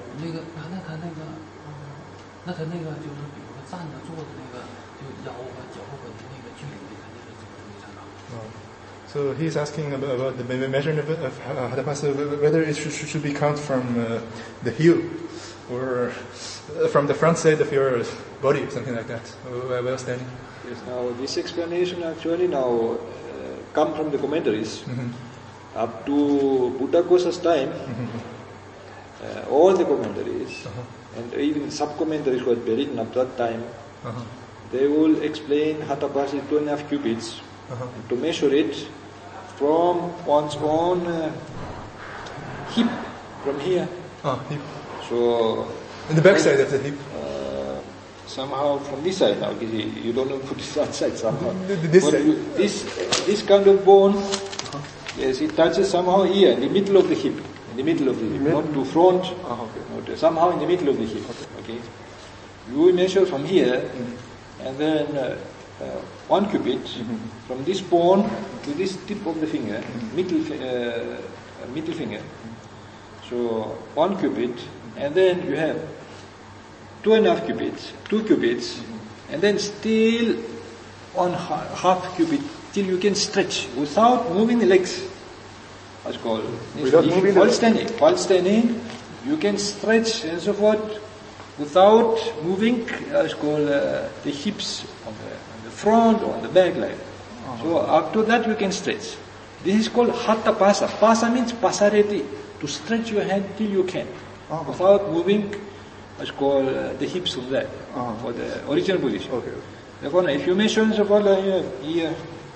那他那个就是比如说站着坐着那个，就腰和脚后跟的那个距离，他那个怎么参考 ？So he's asking about the measurement of Hatapasa, whether it should be count from the heel or from the front side of your body, something like that, while standing. Yes. Now this explanation actually now come from the commentaries. Up to Buddhaghosa's time, all the commentaries. And even sub-commentaries who had been written up that time, they will explain Hatapasa 2.5 cubits, and to measure it from one's own hip, from here. Hip. So, in the back side of the hip. Somehow from this side now, you don't know put the front side somehow. This side. This kind of bone, yes, it touches somehow here, in the middle of the hip. In the middle of the hip, not to front, not somehow in the middle of the hip. Okay. You measure from here, and then 1 cubit from this bone to this tip of the finger, middle finger. So 1 cubit, and then you have 2.5 cubits, 2 cubits, and then still 1/2 cubit till you can stretch without moving the legs. That's called. While standing, you can stretch and so forth without moving. That's called the hips on the front or on the back leg. So up to that you can stretch. This is called Hatha Pasa. Pasa means pasareti, to stretch your hand till you can, without moving. That's called the hips of that for the original position. Okay. Therefore, if you measure so far here,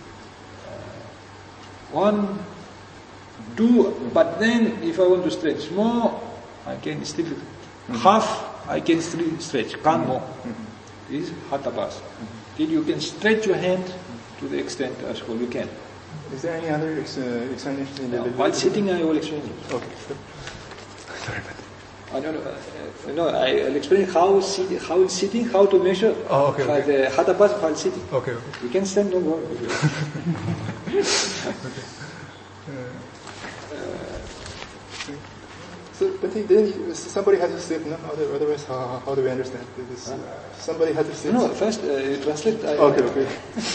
1, 2, but then if I want to stretch more, I can still half. I can still stretch, can't more. This is Hatha Pasa. Till you can stretch your hand to the extent as well you can. Is there any other explanations in the while sitting, I will explain it. Okay. Sorry about that. I'll explain how sitting, how to measure the Hatha Pasa while sitting. Okay. You can stand no more. So, but then somebody had to sit, no? Otherwise, how do we understand this? Somebody had to sit. No, first translate. Okay.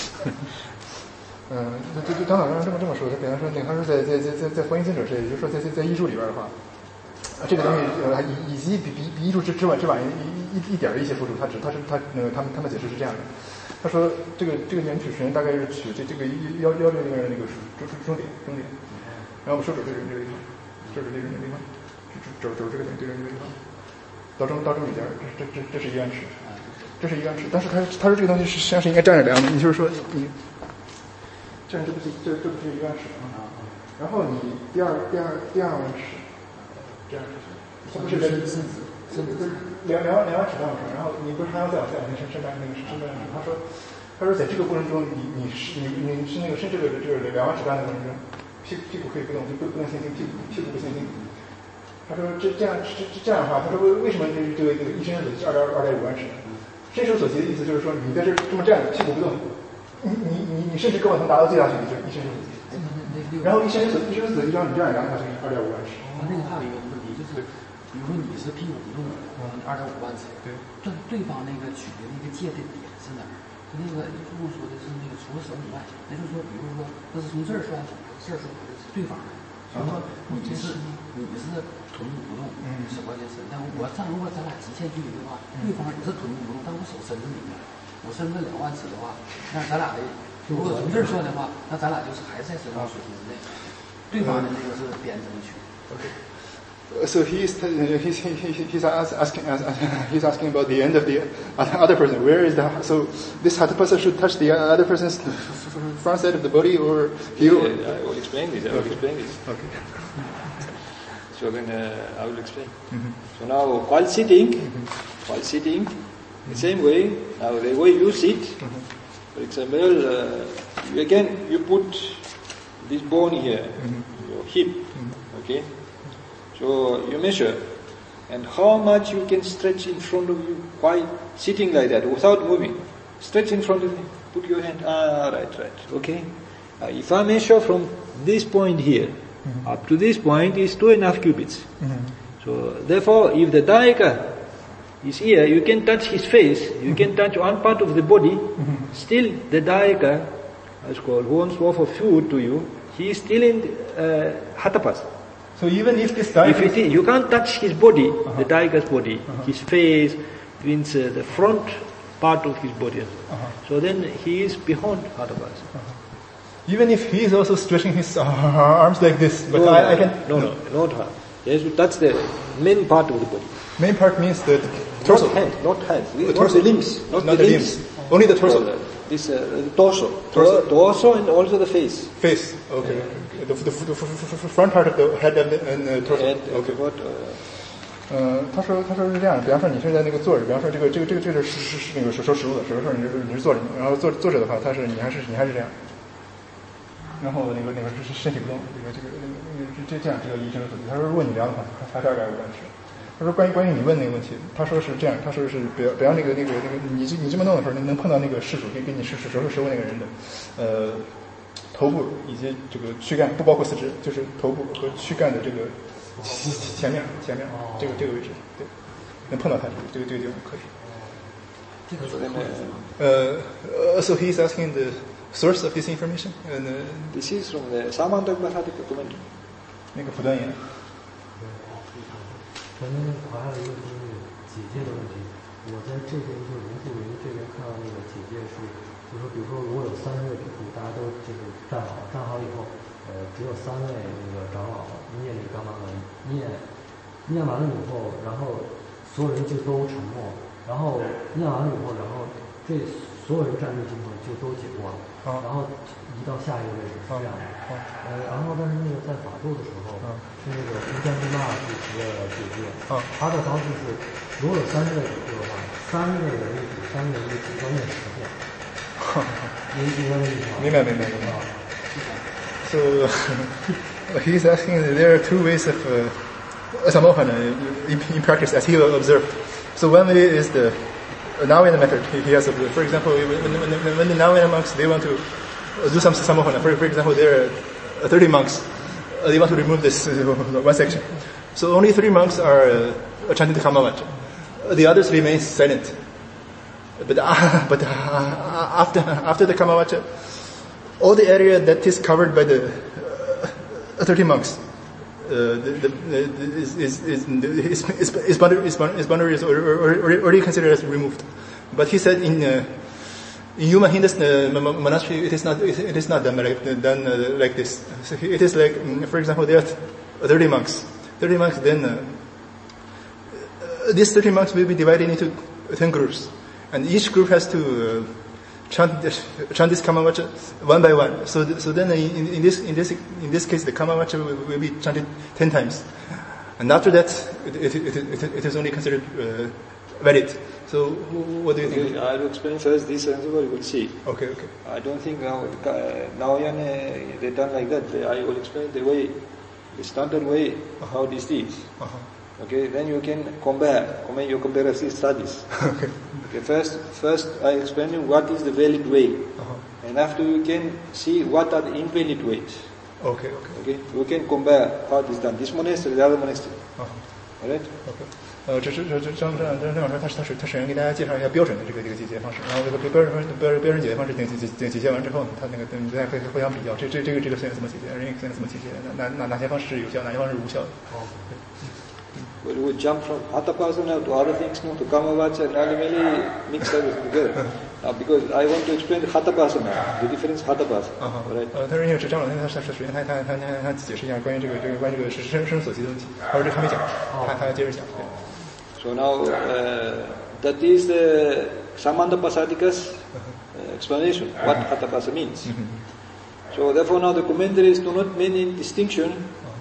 就张老师这么说，他比方说，他说在佛印经者这，也就是说在译注里边的话，这个东西以及比译注之晚一点的一些辅助，他们解释是这样的。他说这个原取神大概是取这个腰这边那个中点，然后手肘这个地方，手肘这个地方，肘这个点对着这个地方，到中指尖，这是1万尺，这是1万尺。但是他说这个东西实际上是应该站着量的，你就是说你。这不是1万尺啊，然后你第二万尺，这样它不是人两碗指导嘛，然后你不是还要再往下伸半那个伸半指，他说在这个过程中你是那个伸这个两碗指导的过程中，屁股可以不动，就不能前进，屁股不前进。他说这样的话，他说为什么这个一伸手是2.5万尺？伸手所及的意思就是说你在这这么站着，屁股不动，你甚至根本能达到最大距离，就是一伸手所及。然后一伸手所及让你这样量的话是2.5万尺。 那个还有一个问题就是，比如说你是屁股不动，2.5万尺，对，但对方那个取的那个界的点是哪儿？那个不能说的是那个除了手以外，那就是说，比如说这是从这儿算的，这儿说的是对方的，所以说你是臀部不动，手关节伸，但如果咱俩极限距离的话，对方也是臀部不动，但我手伸着你，我伸着2万尺的话，那咱俩的如果从这儿算的话，那咱俩就是还是在身高水平之内，对方的那个是点怎么取？ Okay. So he's asking about the end of the other person. Where is the so this hatapasa should touch the other person's front side of the body or heel? Yeah, I will explain this. Okay. So then I will explain. So now while sitting, the same way. Now the way you sit, for example, you put this bone here, your hip, okay. So you measure, and how much you can stretch in front of you while sitting like that without moving. Stretch in front of you. Put your hand. Right. Okay. If I measure from this point here up to this point is 2.5 cubits. So therefore, if the Dayaka is here, you can touch his face. You can touch one part of the body. Still, the Dayaka, as called, who wants to offer food to you, he is still in Hatapas. So even if this Dayaka... you can't touch his body, the Dayaka's body, his face, means the front part of his body. So then he is beyond Hatapas. Even if he is also stretching his arms like this, but I can... No, not arm. Yes, that's the main part of the body. Main part means the torso. Not hand. The torso. The limbs. Not the limbs. Only the torso. The torso. Torso and also the face. Face. Okay. The front part of the head and the torso. Head, okay. What? 他说是这样，比方说你是在那个坐着，比方说这个是那个收食物的，比如说你是坐着，然后坐着的话，你还是这样，然后那个是身体不动，这样这个医生的手机，他说如果你量的话，还是2.5万尺。他说关于你问那个问题，他说是这样，他说是不要那个你这么弄的时候，能碰到那个事主给你手那个人的头部以及这个躯干，不包括四肢，就是头部和躯干的这个前面这个位置，对，能碰到他这个地方可以。So he's asking the source of this information, and this is from the Samantagmasati document. 那个蒲端言。 前面还有一个就是结界的问题，我在这边就是龙树林这边看到那个结界是，就是说比如说如果有3位比丘，大家都就是站好以后，只有3位那个长老念这个伽玛文，念完了以后，然后所有人就都沉默，然后念完了以后，然后这所有人站立情况就都解过了，然后移到下一个位置是这样的，然后但是那个在法座的时候，是那个乌江之那主持的结界，他的方式是，如果有3位比丘的话，3位人一组，3位人一组要念10遍。明白这意思吗？ 明白。So he's asking, there are 2 ways of samohana in practice as he observed. So one way is the Nawayana method he has observed. For example, when the Nawayana monks, they want to do some samohana. For example, there are 30 monks. They want to remove this one section. So only 3 monks are chanting the Kamavacha. The others remain silent. But after the Kamavacha, all the area that is covered by the 30 monks is boundaries already considered as removed. But he said in Yuma Hindus monastery, it is not done like this. So it is like, for example, there are 30 monks. Then these 30 monks will be divided into 10 groups, and each group has to chant this Kamavacha one by one. So then in this case, the Kamavacha will be chanted 10 times. and after that, it is only considered valid. So, what do you think? I will explain first this and you will see. Okay. I don't think now they done like that. I will explain the way, the standard way, how this is. Okay, then you can compare your comparative studies. Okay, first I explain you what is the valid way, and after you can see what are the invalid ways. Okay. You can compare how it is done. This monastery, the other monastery. Alright? Okay. 这张老师他首先给大家介绍一下标准的这个解决方式，然后这个标准解决方式解决完之后呢，他那个大家可以互相比较，这个现在怎么解决，人现在怎么解决，哪些方式是有效，哪些方式是无效的。 We would jump from Hatapasana to other things, to Kamavacha, and ultimately mix everything together. Now, because I want to explain the Hatapasana, the difference Hatapasana. Right? 他说因为是张老师，他首先他解释一下关于这个生所及的问题，他说这还没讲，他接着讲。 So now that is the Samantapasadika's explanation what Hatapasa means. So therefore now the commentaries do not make any distinction.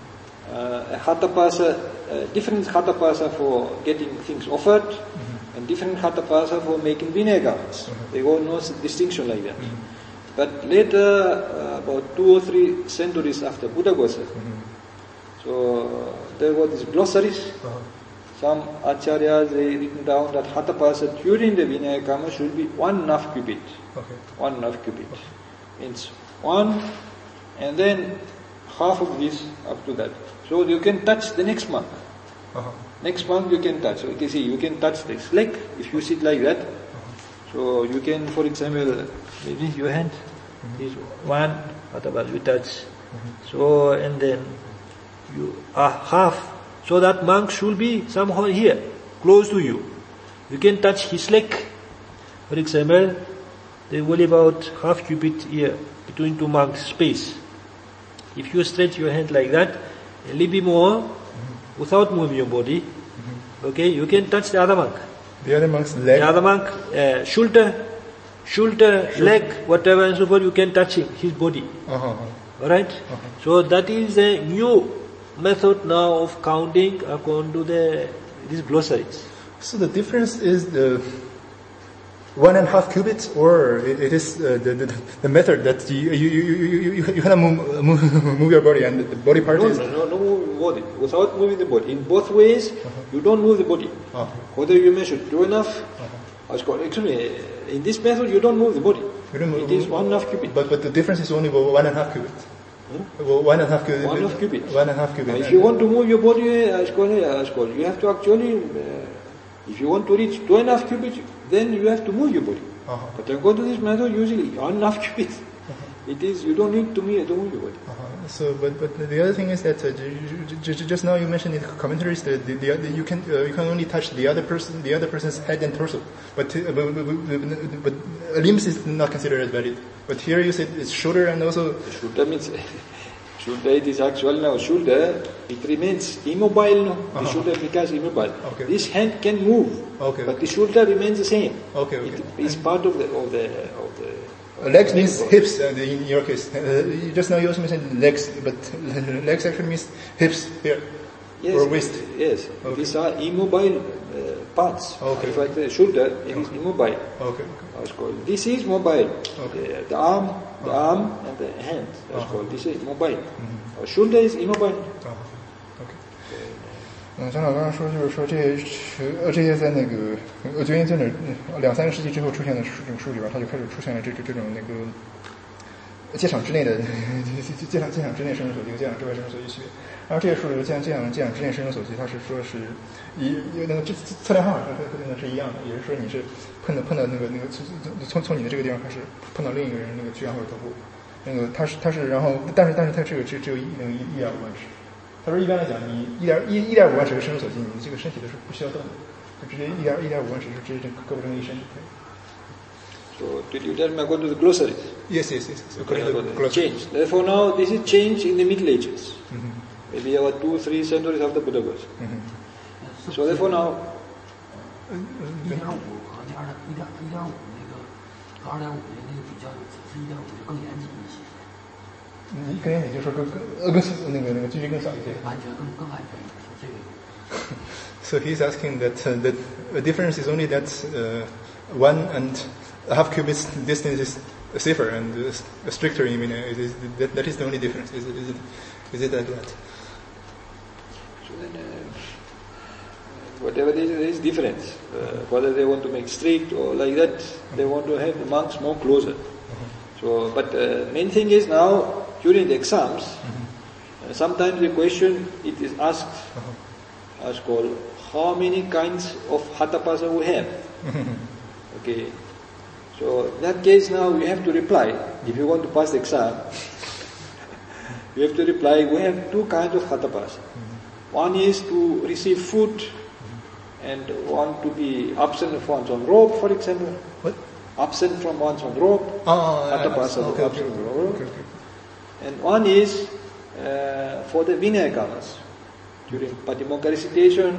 A Hatapasa, different Hatapasa for getting things offered, and different Hatapasa for making Vinaya garments. They got no distinction like that. But later, about 2 or 3 centuries after Buddha Gosa, so there were these glossaries. Some acharyas they written down that Hatapasa during the Vinaya karma should be 1.5 cubit. 1.5 cubit means 1, and then half of this up to that. So you can touch the next monk. Next monk you can touch. So you can see, you can touch this leg if you sit like that. So you can, for example, maybe your hand, this one, Hatapasa you touch. So and then you are half. So that monk should be somehow here, close to you. You can touch his leg. For example, there will be about half cubit here between 2 monks space. If you stretch your hand like that, a little bit more, without moving your body, okay, you can touch the other monk. The other monk's leg. The other monk, shoulder, leg, whatever and so forth, you can touch his body. Alright? So that is a new method now of counting according to these glossaries. So the difference is the 1.5 cubits, or it is the method that you cannot move your body, and the body part is... No moving body. Without moving the body. In both ways, you don't move the body. Whether you measure 2.5, actually, in this method you don't move the body. It is 1.5 cubit. But the difference is only 1.5 cubit. 1.5 cubit. 1.5 cubit. 1.5 cubit. If you want to move your body, you have to actually, if you want to reach 2.5 cubits, then you have to move your body. But according to this method, usually 1.5 cubits. It is, you don't need to move your body. So, but the other thing is that just now you mentioned in the commentaries that you can only touch the other person's head and torso, but limbs is not considered as valid. But here you said it's shoulder and also. Shoulder means shoulder. It is actual now shoulder. It remains immobile now. The shoulder becomes immobile. Okay. This hand can move, but the shoulder remains the same. It is part of the. Legs means hips in your case. Just now you also mentioned legs, but legs actually means hips here, or waist. Yes, these are immobile parts. In fact, the shoulder is immobile. That's called. This is mobile. The arm and the hand. That's called. This is mobile. Shoulder is immobile. 张老刚刚说，就是说这些在那个觉醒尊者2-3个世纪之后出现的这种数据吧，它就开始出现了这种那个界场之内的界场之内生成手机和界场之外生成手机区别。然后这些数据界场之内生成手机，它是说是那个测量方法和那个是一样的，也就是说你是碰到那个从你的这个地方开始碰到另一个人那个躯干或者头部，那个它是然后但是它这个只有那个1.5万尺。他说一般来讲，你1.5万尺的生成手机，你这个身体都是不需要动的，就直接1.5万尺就直接胳膊正一伸就可以。 So did you tell me according to the glossary? Yes. According to the glossary. Change. Therefore now this is change in the Middle Ages. Maybe about 2-3 centuries after Buddha was. So therefore now. 1.5和1.5那个和2.5的那个比较，是1.5就更严谨一些。 你更严谨，就是说更距离更小一些。 安全更安全一点，这个。 So he's asking that the difference is only that 1.5 cubits distance is safer and stricter. I mean, that is the only difference. Is it like that? So then, whatever there is difference. Whether they want to make strict or like that, they want to have the monks more closer. So, but main thing is now during the exams, sometimes the question it is asked as called how many kinds of hatapasa we have. Okay. So in that case now you have to reply. If you want to pass the exam, you have to reply, we have 2 kinds of hatapasa. One is to receive food and one to be absent from one's own robe, for example. What? Absent from one's own robe. Hatapasa, okay, absent from robe. Okay. And one is for the Vinaya Kamas. During Patimokkha recitation,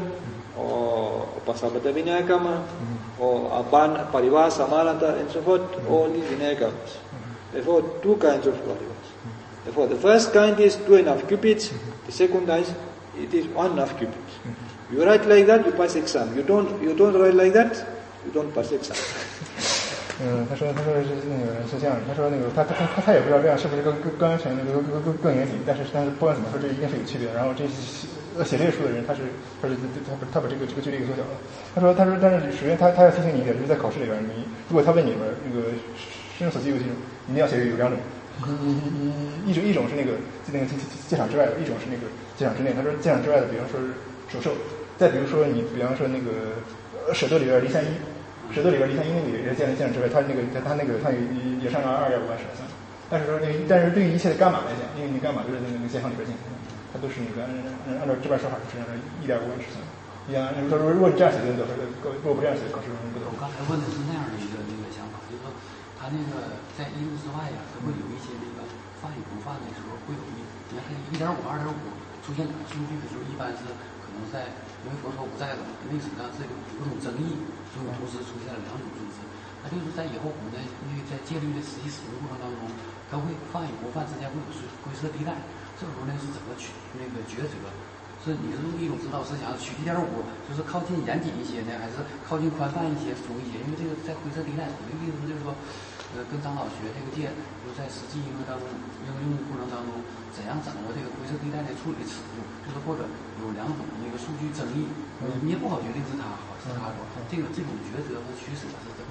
or Upasabata Vinaya Kama, or Abban, Pariva, Samalanta, and so forth, all these Vinaya Kamas. Therefore, 2 kinds of Parivas. Therefore, the first kind is 2.5 cubits, the second is it is 1.5 cubits. You write like that, you pass exam. You don't write like that, you don't pass exam. 他说是这样，他说他也不知道这样是不是更安全，更严谨，但是不管怎么说，这一定是有区别的。然后这写这个书的人，他把这个距离给缩小了。他说，但是首先他要提醒你一点，就是在考试里边，如果他问你们那个身上所记有几种，你一定要写有2种，一种是那个界场之外的，一种是那个界场之内。他说界场之外的，比方说是手受，再比如说你比方说那个舍得里边离散一。舍得里边离散一那个也是见之外，他也上了2.5万舍三，但是对于一切的伽马来讲，因为你伽马就是在那个健康里边进行的，它都是那个按照这边说法是1.5万舍三。如果你这样写就得分，如果不这样写考试不得分。 我刚才问的是那样的一个想法，就是说他那个在1度之外呀，他会有一些那个犯与不犯的时候会有你看1.5、2.5出现2个数据的时候，一般是可能在因为佛陀不在了，历史上这个有种争议。就同时出现了2种数字，那就是在以后我们因为在戒律的实际使用过程当中，它会犯与不犯之间会有灰色地带，这时候呢是怎么抉择？是你是用一种指导思想取1.5，就是靠近严谨一些呢，还是靠近宽泛一些、松一些？因为这个在灰色地带，我的意思就是说，跟长老学这个戒，就在实际应用过程当中，怎样掌握这个灰色地带的处理尺度，就是或者有2种那个数据争议，你也不好决定是他好是他错，这种抉择和取舍是怎么？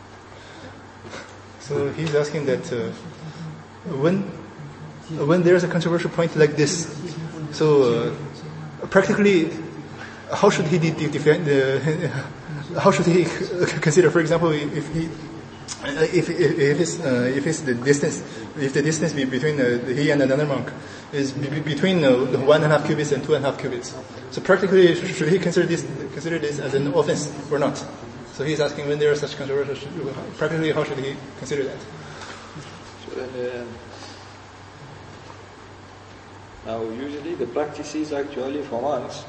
So he's asking that when there's a controversial point like this, so practically, how should he defend? How should he consider? For example, if the distance between he and another monk is between 1.5 cubits and 2.5 cubits, so practically, should he consider this as an offense or not? So he's asking when there is such controversy, practically how should he consider that? So then, now usually the practice is actually for monks,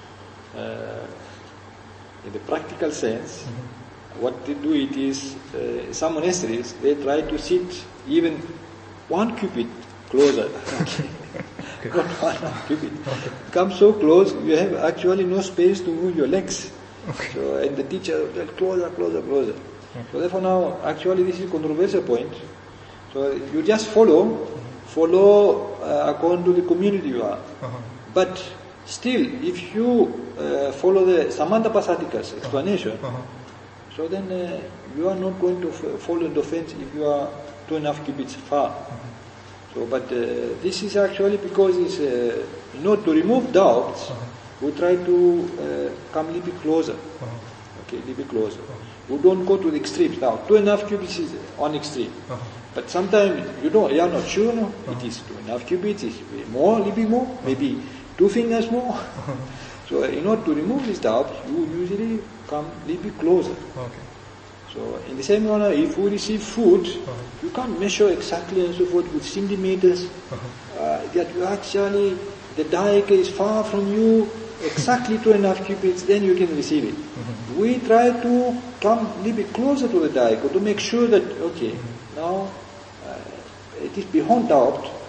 in the practical sense, what they do it is, some monasteries, they try to sit even 1 cubit closer. Not 1 cubit. Come so close, you have actually no space to move your legs. So, and the teacher will closer. So therefore now, actually this is a controversial point. So you just follow according to the community you are. But still, if you follow the Samantapasatika's explanation, so then you are not going to fall into offense if you are 2.5 cubits far. So, but this is actually because it's not to remove doubts. We try to come a little bit closer. Okay, a little bit closer. We don't go to the extremes. Now, 2.5 cubits is one extreme. But sometimes you are not sure. No? It is 2.5 cubits. It's more, a little bit more, maybe 2 fingers more. So, in order to remove this doubt, you usually come a little bit closer. Okay. So, in the same manner, if we receive food, you can't measure exactly and so forth with centimeters. That you actually, the daika is far from you, exactly 2.5 cubits, then you can receive it. We try to come a little bit closer to the daika to make sure that, okay, now it is beyond doubt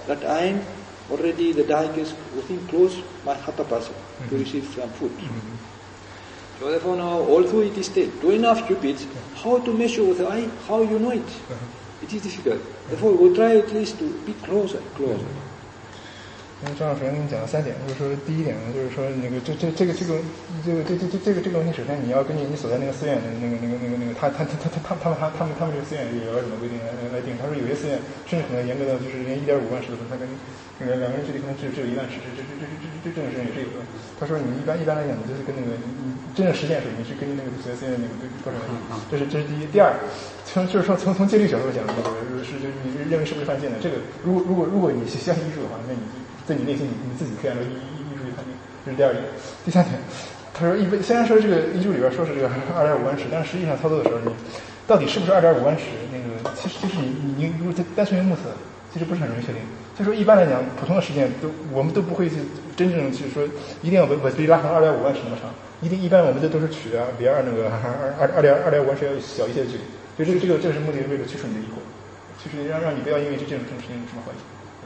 that time already the dike is within close my hatapasa to receive some food. So therefore now, although it is still 2.5 cubits, how to measure with the eye, how you know it? It is difficult. Therefore we'll try at least to be closer. 因为张老师跟你讲了3点，就是说第一点呢，就是说那个这个问题，首先你要根据你所在那个寺院的那个，他们这个寺院也要怎么规定来定？他说有些寺院甚至可能严格到就是连1.5万尺的，他跟2个人距离可能只有1万尺，这种事情也是有的。他说你一般来讲，你就是跟那个你真正实践时，你是根据那个所在寺院那个多少来定。这是第一。第二，就是说从戒律角度讲，那个是就是你认为是不是犯戒呢？这个如果你相信医术的话，那你在你内心你自己可以按照医术去判定，这是第二点。第三点，他说虽然说这个医术里边说是这个2.5万尺，但是实际上操作的时候，你到底是不是2.5万尺？那个其实你如果单纯用目测，其实不是很容易确定。所以说一般来讲，普通的实践我们都不会去真正去说一定要把距离拉成2.5万尺那么长，一般我们都是取的比那个2.5万尺要小一些的距离。所以这个是目的，为了驱除你的疑惑，就是让你不要因为这种事情有什么怀疑。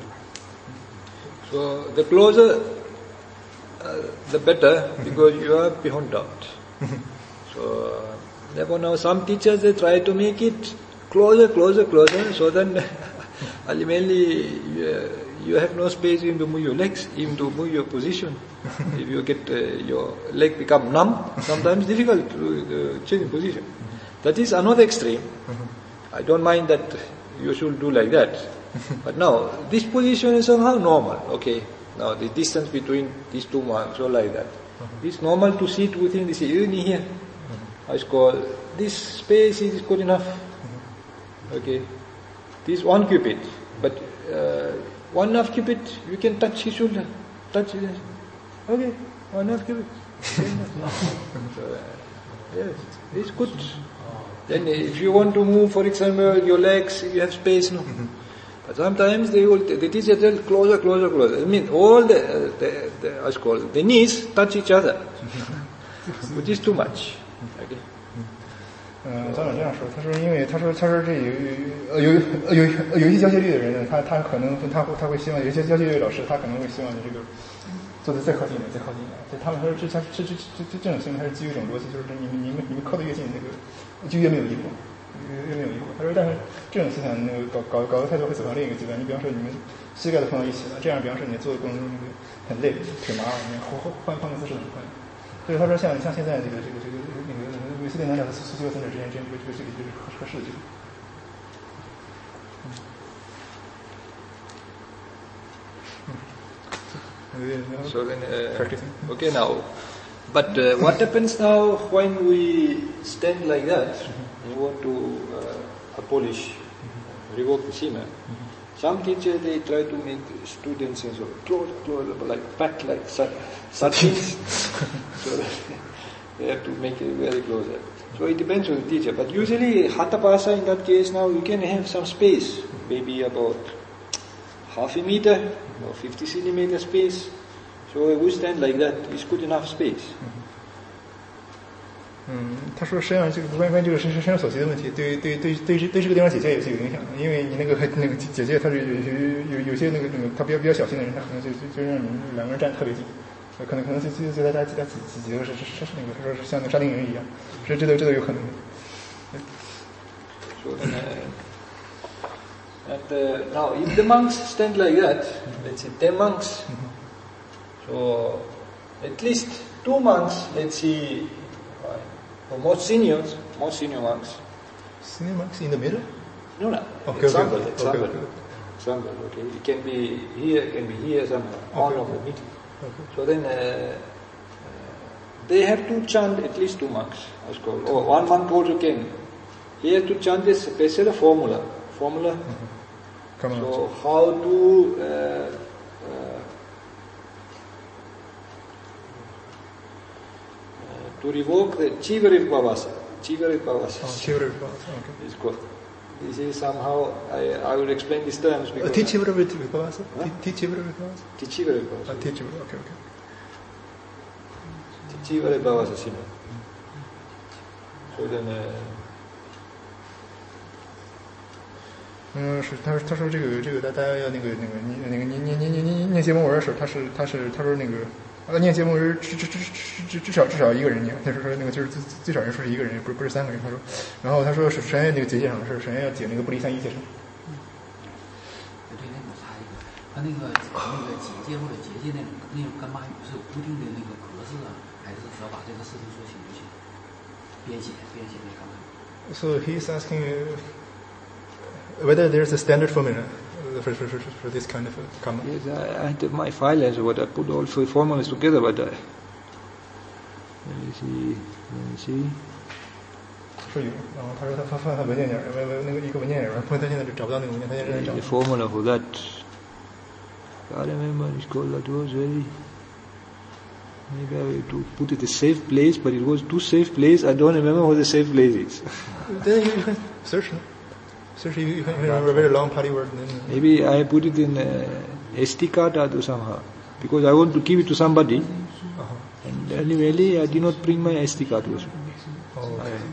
So the closer, the better, because you are beyond doubt. So therefore now some teachers they try to make it closer, so then ultimately you have no space even to move your legs, even to move your position. If you get your leg become numb, sometimes difficult to change position. That is another extreme. I don't mind that you should do like that. But now, this position is somehow normal. Okay, now the distance between these two marks, or like that. It's normal to sit within this, even here. I call this space is good enough. Okay, this 1 cubit, but 1.5 cubit you can touch his shoulder, touch his. Okay, 1.5 cubit. So, yes, it's good. Then if you want to move, for example, your legs, you have space, no. But sometimes the teacher tells closer. I mean, all the knees touch each other, which is too much. Okay. 张长这样说，他说这有一些教戒律的人呢，他可能他会希望有一些教戒律的老师，他可能会希望你这个做的再靠近一点。所以他们说这种行为还是基于一种逻辑，就是你们靠得越近，那个就越没有疑惑。他说，但是这种思想那个搞个态度会走向另一个极端。你比方说，你们膝盖都碰到一起了，这样比方说你做的过程中那个很累，腿麻，你换个姿势很快。所以他说，像现在这个韦斯利男者和苏西格森者之间这个就是合适的这个。 So then, okay now, but what happens now when we stand like that? You want to abolish, revoke the sima. Some teachers they try to make students so closer, like packed like sardines. So they have to make it very closer. So it depends on the teacher. But usually hatapasa in that case now you can have some space, maybe about half a meter or 50 centimeter space. So we stand like that. It's good enough space. 他说实际上这个关于这个身上所及的问题，对这个地方解戒也是有影响的，因为你那个解戒，他是有些那个他比较小心的人，他可能就让你们2个人站特别近，可能就大家几个是那个他说是像那个沙丁鱼一样，这都有可能。 And now if the monks stand like that, let's say 10 monks, so at least 2 monks, let's see. For more senior monks. Senior monks in the middle? No. Okay. Example. Okay. It can be here, somewhere. On of the meeting. Okay. So then they have to chant at least 2 monks. Or 1 monk also can. He has to chant this special formula. So how to to revoke the Chivaripavasa. Okay. It's good. This is somehow, I will explain these terms. Chivaripavasa? Chivaripavasa. Okay. Chivaripavasa Sima. So then, 是他说这个大家要那个念结盟文的时候，他说那个念结盟文至少一个人念，他说那个就是最少人说是一个人，不是3个人。他说，然后他说是神那个结界上是神要解那个不离三一结上。 对，那我插一个，他那个结界或者结界那种干巴语是有固定的那个格式啊，还是只要把这个事情说清就行？编写那干巴语。 So he's asking whether there's a standard formula for this kind of command. Yes, I had my file as what I put all three formulas together, but let me see. 是有，然后他说他放在文件夹，那个一个文件里边，他现在找不到那个文件，他现在找。 The formula for that, I remember it's called that was very. Maybe I have to put it a safe place, but it was too safe place. I don't remember what the safe place is. Then you can search. Search. You can remember a very long party word. Maybe I put it in SD card or somehow because I want to give it to somebody. And anyway, I did not bring my SD card with me. Oh, okay.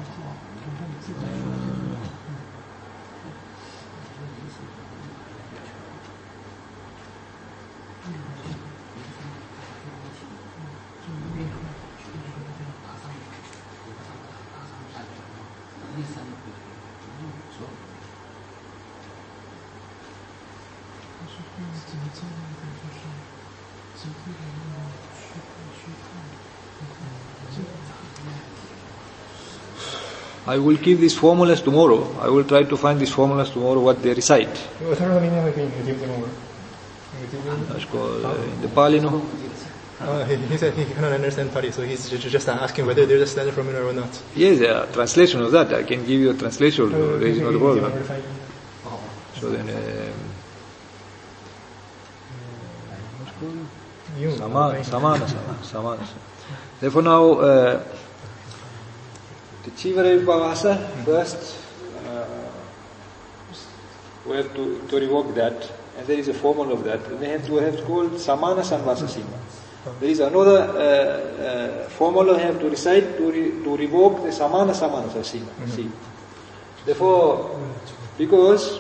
I will give these formulas tomorrow. I will try to find these formulas tomorrow, what they recite. That's called in the Pali, no? He said he cannot understand Pali, so he's just asking whether there's a standard formula or not. Yes, a translation of that. I can give you a translation. There is no problem. So then, samana. Therefore now, the Chivara Bhavasa, first we have to revoke that, and there is a formula of that. We have to call Samana Sanvasa Sima. There is another formula we have to recite to revoke the Samana Sima. See. Therefore, because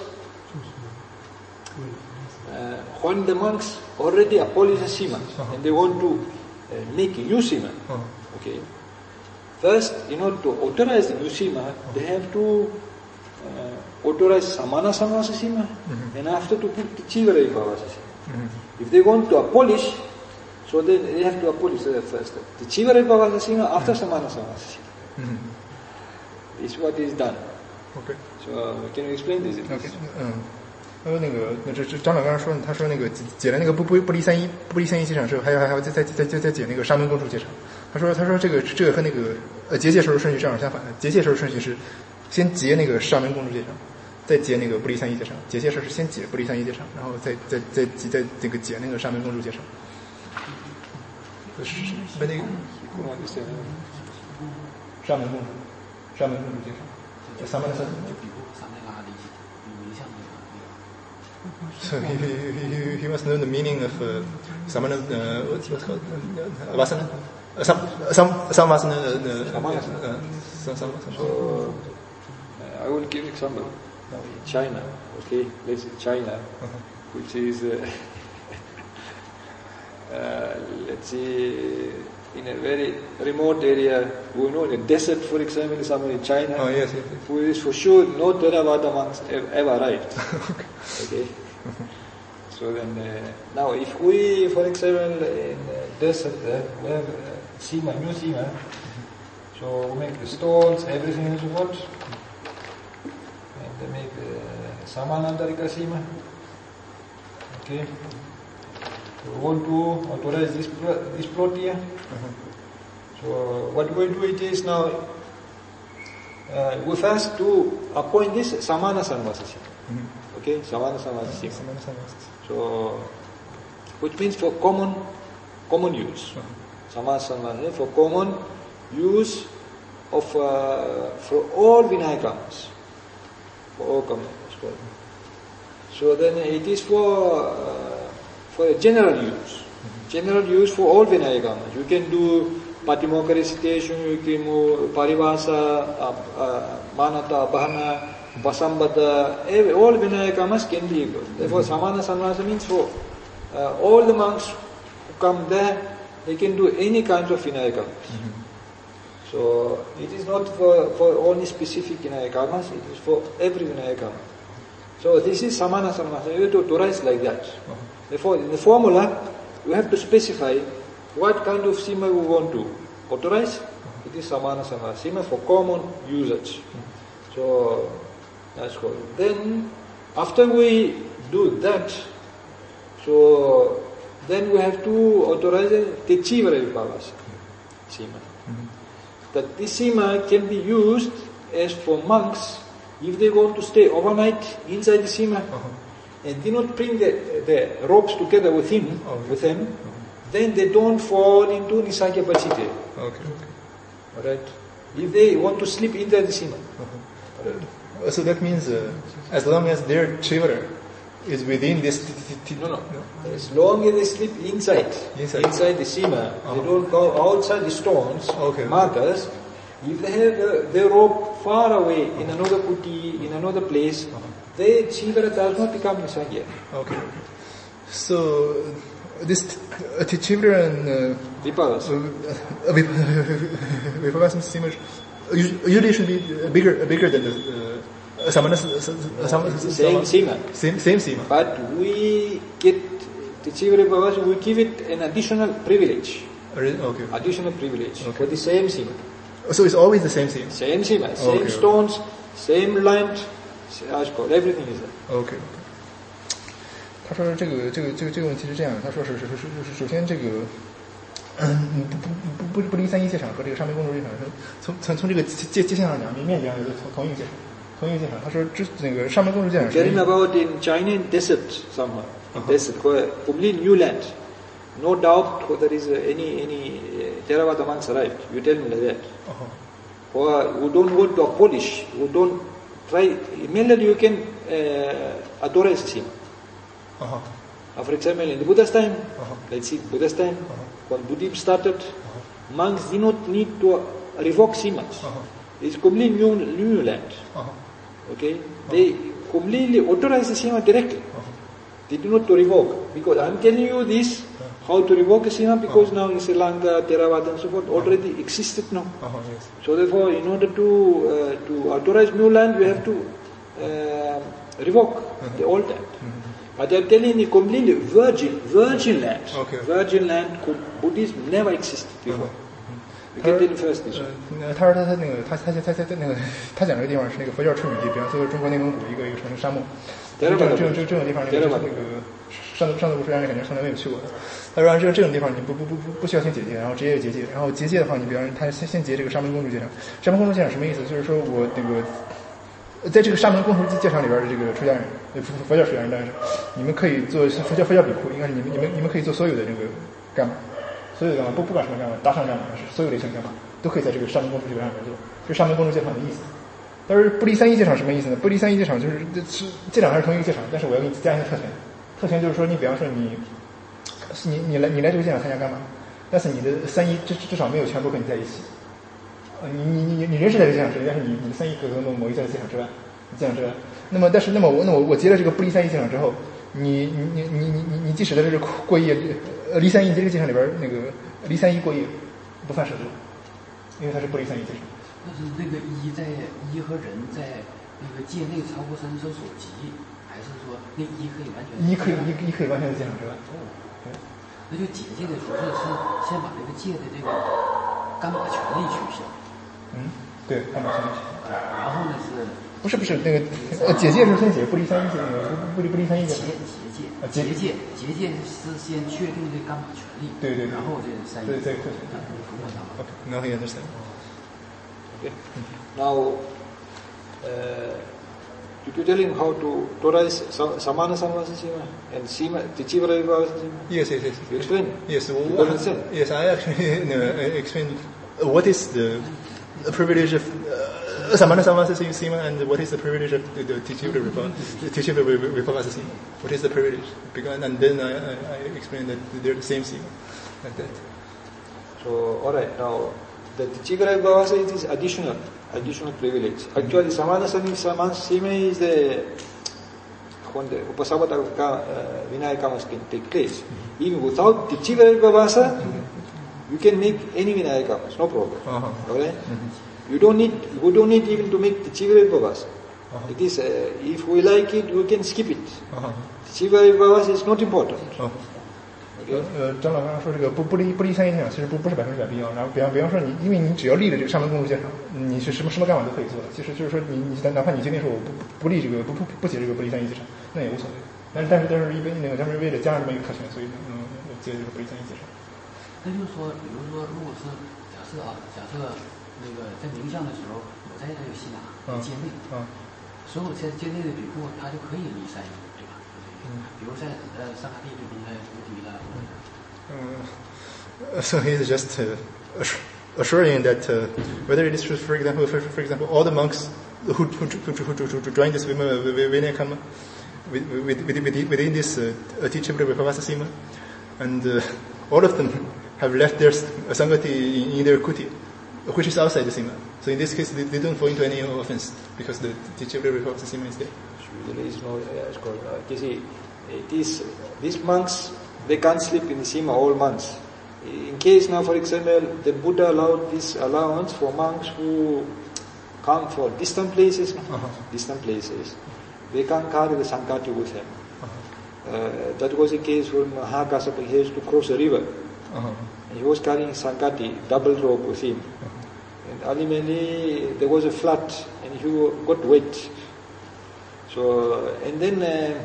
when the monks already abolish a Sima and they want to make a new Sima, okay. First, in order to authorize the new Sima, they have to authorize Samana Samvasa Sima, and after to put the Chivara Bhavasa Sima. If they want to abolish, so then they have to abolish first the Chivara Bhavasa Sima after Samana Samvasa Sima. This is what is done. Okay. So can you explain this? Okay. 那这长老刚刚说，他说那个解了那个不离三一结场之后，还要再解那个沙门公主结场。他说这个和那个结界时候顺序正好相反的。结界时候顺序是先结那个沙门公主结场，再结那个不离三一结场。结界时候是先解不离三一结场，然后再这个解那个沙门公主结场。那个沙门公主结场，沙门的So he must know the meaning of samana. What's called vasana? Some vasana. So I will give example. China, okay, let's say China, which is let's say in a very remote area, we know in a desert, for example, somewhere in China. Oh yes. Who is for sure no Theravada monks ever arrived. Okay. So then, now if we, for example, in desert, we have Sima, new Sima, so we make the stones, everything is what? And they make Samanantarika Sima. Okay. So we want to authorize this plot here. So what we do it is now, we first to appoint this Samana Sanvasa Sima. Okay, Samana Samvasa Sima. So, which means for common use. Samana Samvasa for common use of for all Vinayakamas. For all kamas. So then it is for a general use. General use for all Vinayakamas. You can do Patimokkha recitation, you can do Parivasa, Manata, Abhana, Vasambada, all Vinayakamas can be equal. Therefore, Samana Samvasa means for all the monks who come there, they can do any kinds of Vinayakamas. So, it is not for only specific Vinayakamas, it is for every Vinayakama. So, this is Samana Samvasa. You have to authorize like that. Therefore, in the formula, we have to specify what kind of Sima we want to authorize. It is Samana Samvasa. Sima for common usage. So, that's called. Then, after we do that, so then we have to authorize the Techivara Vipavasa Sima. That this Sima can be used as for monks if they want to stay overnight inside the Sima and do not bring the ropes together with them, then they don't fall into Nisagya Pachite. Alright? If they want to sleep inside the Sima. So that means as long as their chivara is within this... No. As long as they sleep inside the Sima, they don't go outside the stones, markers. If they have their rope far away in another kuti, in another place, their chivara does not become Nisagya. So this Chivara and Vipavasa Sima usually should be bigger than the Samana. Same Sima. Same Sima. But we get the Chivara Vipavasa, we give it an additional privilege. Additional privilege for the same Sima. So it's always the same Sima. Same Sima, same stones, same land, everything is there. Okay. 他说这个问题是这样，他说是首先这个不离三一戒场和这个上面公主戒场是从这个界限上讲，面积上有同一个戒场。他说那个上面公主戒场是。 Telling about in China desert somewhere, desert, completely new land. No doubt there is any Theravada monks arrived. You tell me like that. Or who don't want to abolish, who don't try. Immediately you can authorize him. For example, in the Buddha's time, let's see, Buddha's time, when Buddhism started, monks did not need to revoke simas. It's completely new land. Okay? They completely authorize the sima directly. They do not to revoke. Because I'm telling you this, how to revoke a sima, because now in Sri Lanka, Theravada and so forth already existed now. So therefore, in order to authorize new land, we have to revoke the old land. But I'm telling you, completely virgin land. Virgin land, Buddhism never existed before. You can tell me first this one. 他说他那个他讲这个地方是那个佛教处女地，比方说中国内蒙古一个城市沙漠，这种地方那个上次不是让人感觉从来没有去过的。他说这种地方你不需要先结界，然后直接有结界，然后结界的话，你比方他先结这个沙门公主戒场。沙门公主戒场什么意思？就是说我那个。在这个沙门公主戒场里边的这个出家人，佛教出家人，当然是你们可以做佛教比库，应该是你们可以做所有的这个干嘛，所有的干嘛不管什么干嘛，大上干嘛是所有类型干嘛都可以在这个沙门公主戒场里边做，这是沙门公主戒场的意思。但是不离三一戒场什么意思呢？不离三一戒场就是戒场还是同一个戒场，但是我要给你加一个特权，特权就是说你比方说你来这个戒场参加干嘛，但是你的三一至少没有全部跟你在一起。你人是在这个戒场之内，但是你的三一可能某一在戒场之外，那么我结了这个不离三一戒场之后，你即使在这个过夜离三一这个戒场里边那个离三一过夜不犯舍度，因为它是不离三一戒场。 但是那个一和人在那个界内超过身手所及，还是说那一可以完全？ 一可以完全在戒场之外。 那就结界的时候是先把这个界的这个干把权利取消。 对，干把权利取消。 然后呢是？不是那个结界是先解不离三一戒，不离三一戒。结界是先确定这干把权利。对， 然后这三一。 对，特权。Okay, now he understand. Okay. Now, did you tell him how to authorize Samana Samvasa Sima and Sima, the Chivara Vipavasa Sima? Yes. You explain? Yes. Yes, I actually explained what is the privilege of Samana Samvasa Sima and what is the privilege of the Chivara Vipavasa Sima. What is the privilege? And then I explained that they're the same Sima, like that. So, alright, now the Chivara Vipavasa is additional additional privilege. Actually, Samana Sima is when the Upasavata Vinayakamas can take place. Even without the Chivarivavasa, you can make any Vinayakamas, no problem. Okay? We don't need even to make the Chivarivavasa. It is, if we like it, we can skip it. Chivarivavasa is not important. 张老刚刚说这个不离三业现场，其实不是100%必要。然后比方说你，因为你只要立了这个上门公路现场，你是什么干法都可以做的。其实就是说你哪怕你决定说我不立这个不写这个不离三业现场，那也无所谓。但是一般那个他们为了加上这么一个特权，所以接这个不离三业现场。 那就是说，比如说，如果是假设那个在冥相的时候，我在这个西马接内，所有在接内的比库，他就可以离三业，对吧？比如在萨卡蒂这边在无敌了。 So he's just assuring that whether it is true, for example, all the monks who join this Vinayakama within this teachable Vipavasa Sima, and all of them have left their Sangati in their kuti, which is outside the Sima. So in this case, they don't fall into any offense because the teachable Vipavasa Sima is there. There is no, these monks, they can't sleep in the Sima, all monks. In case now, for example, the Buddha allowed this allowance for monks who come for distant places, they can't carry the Sankati with them. That was the case when Mahakassapa used to cross a river. And he was carrying Sankati, double rope with him. And ultimately there was a flood and he got wet. So, and then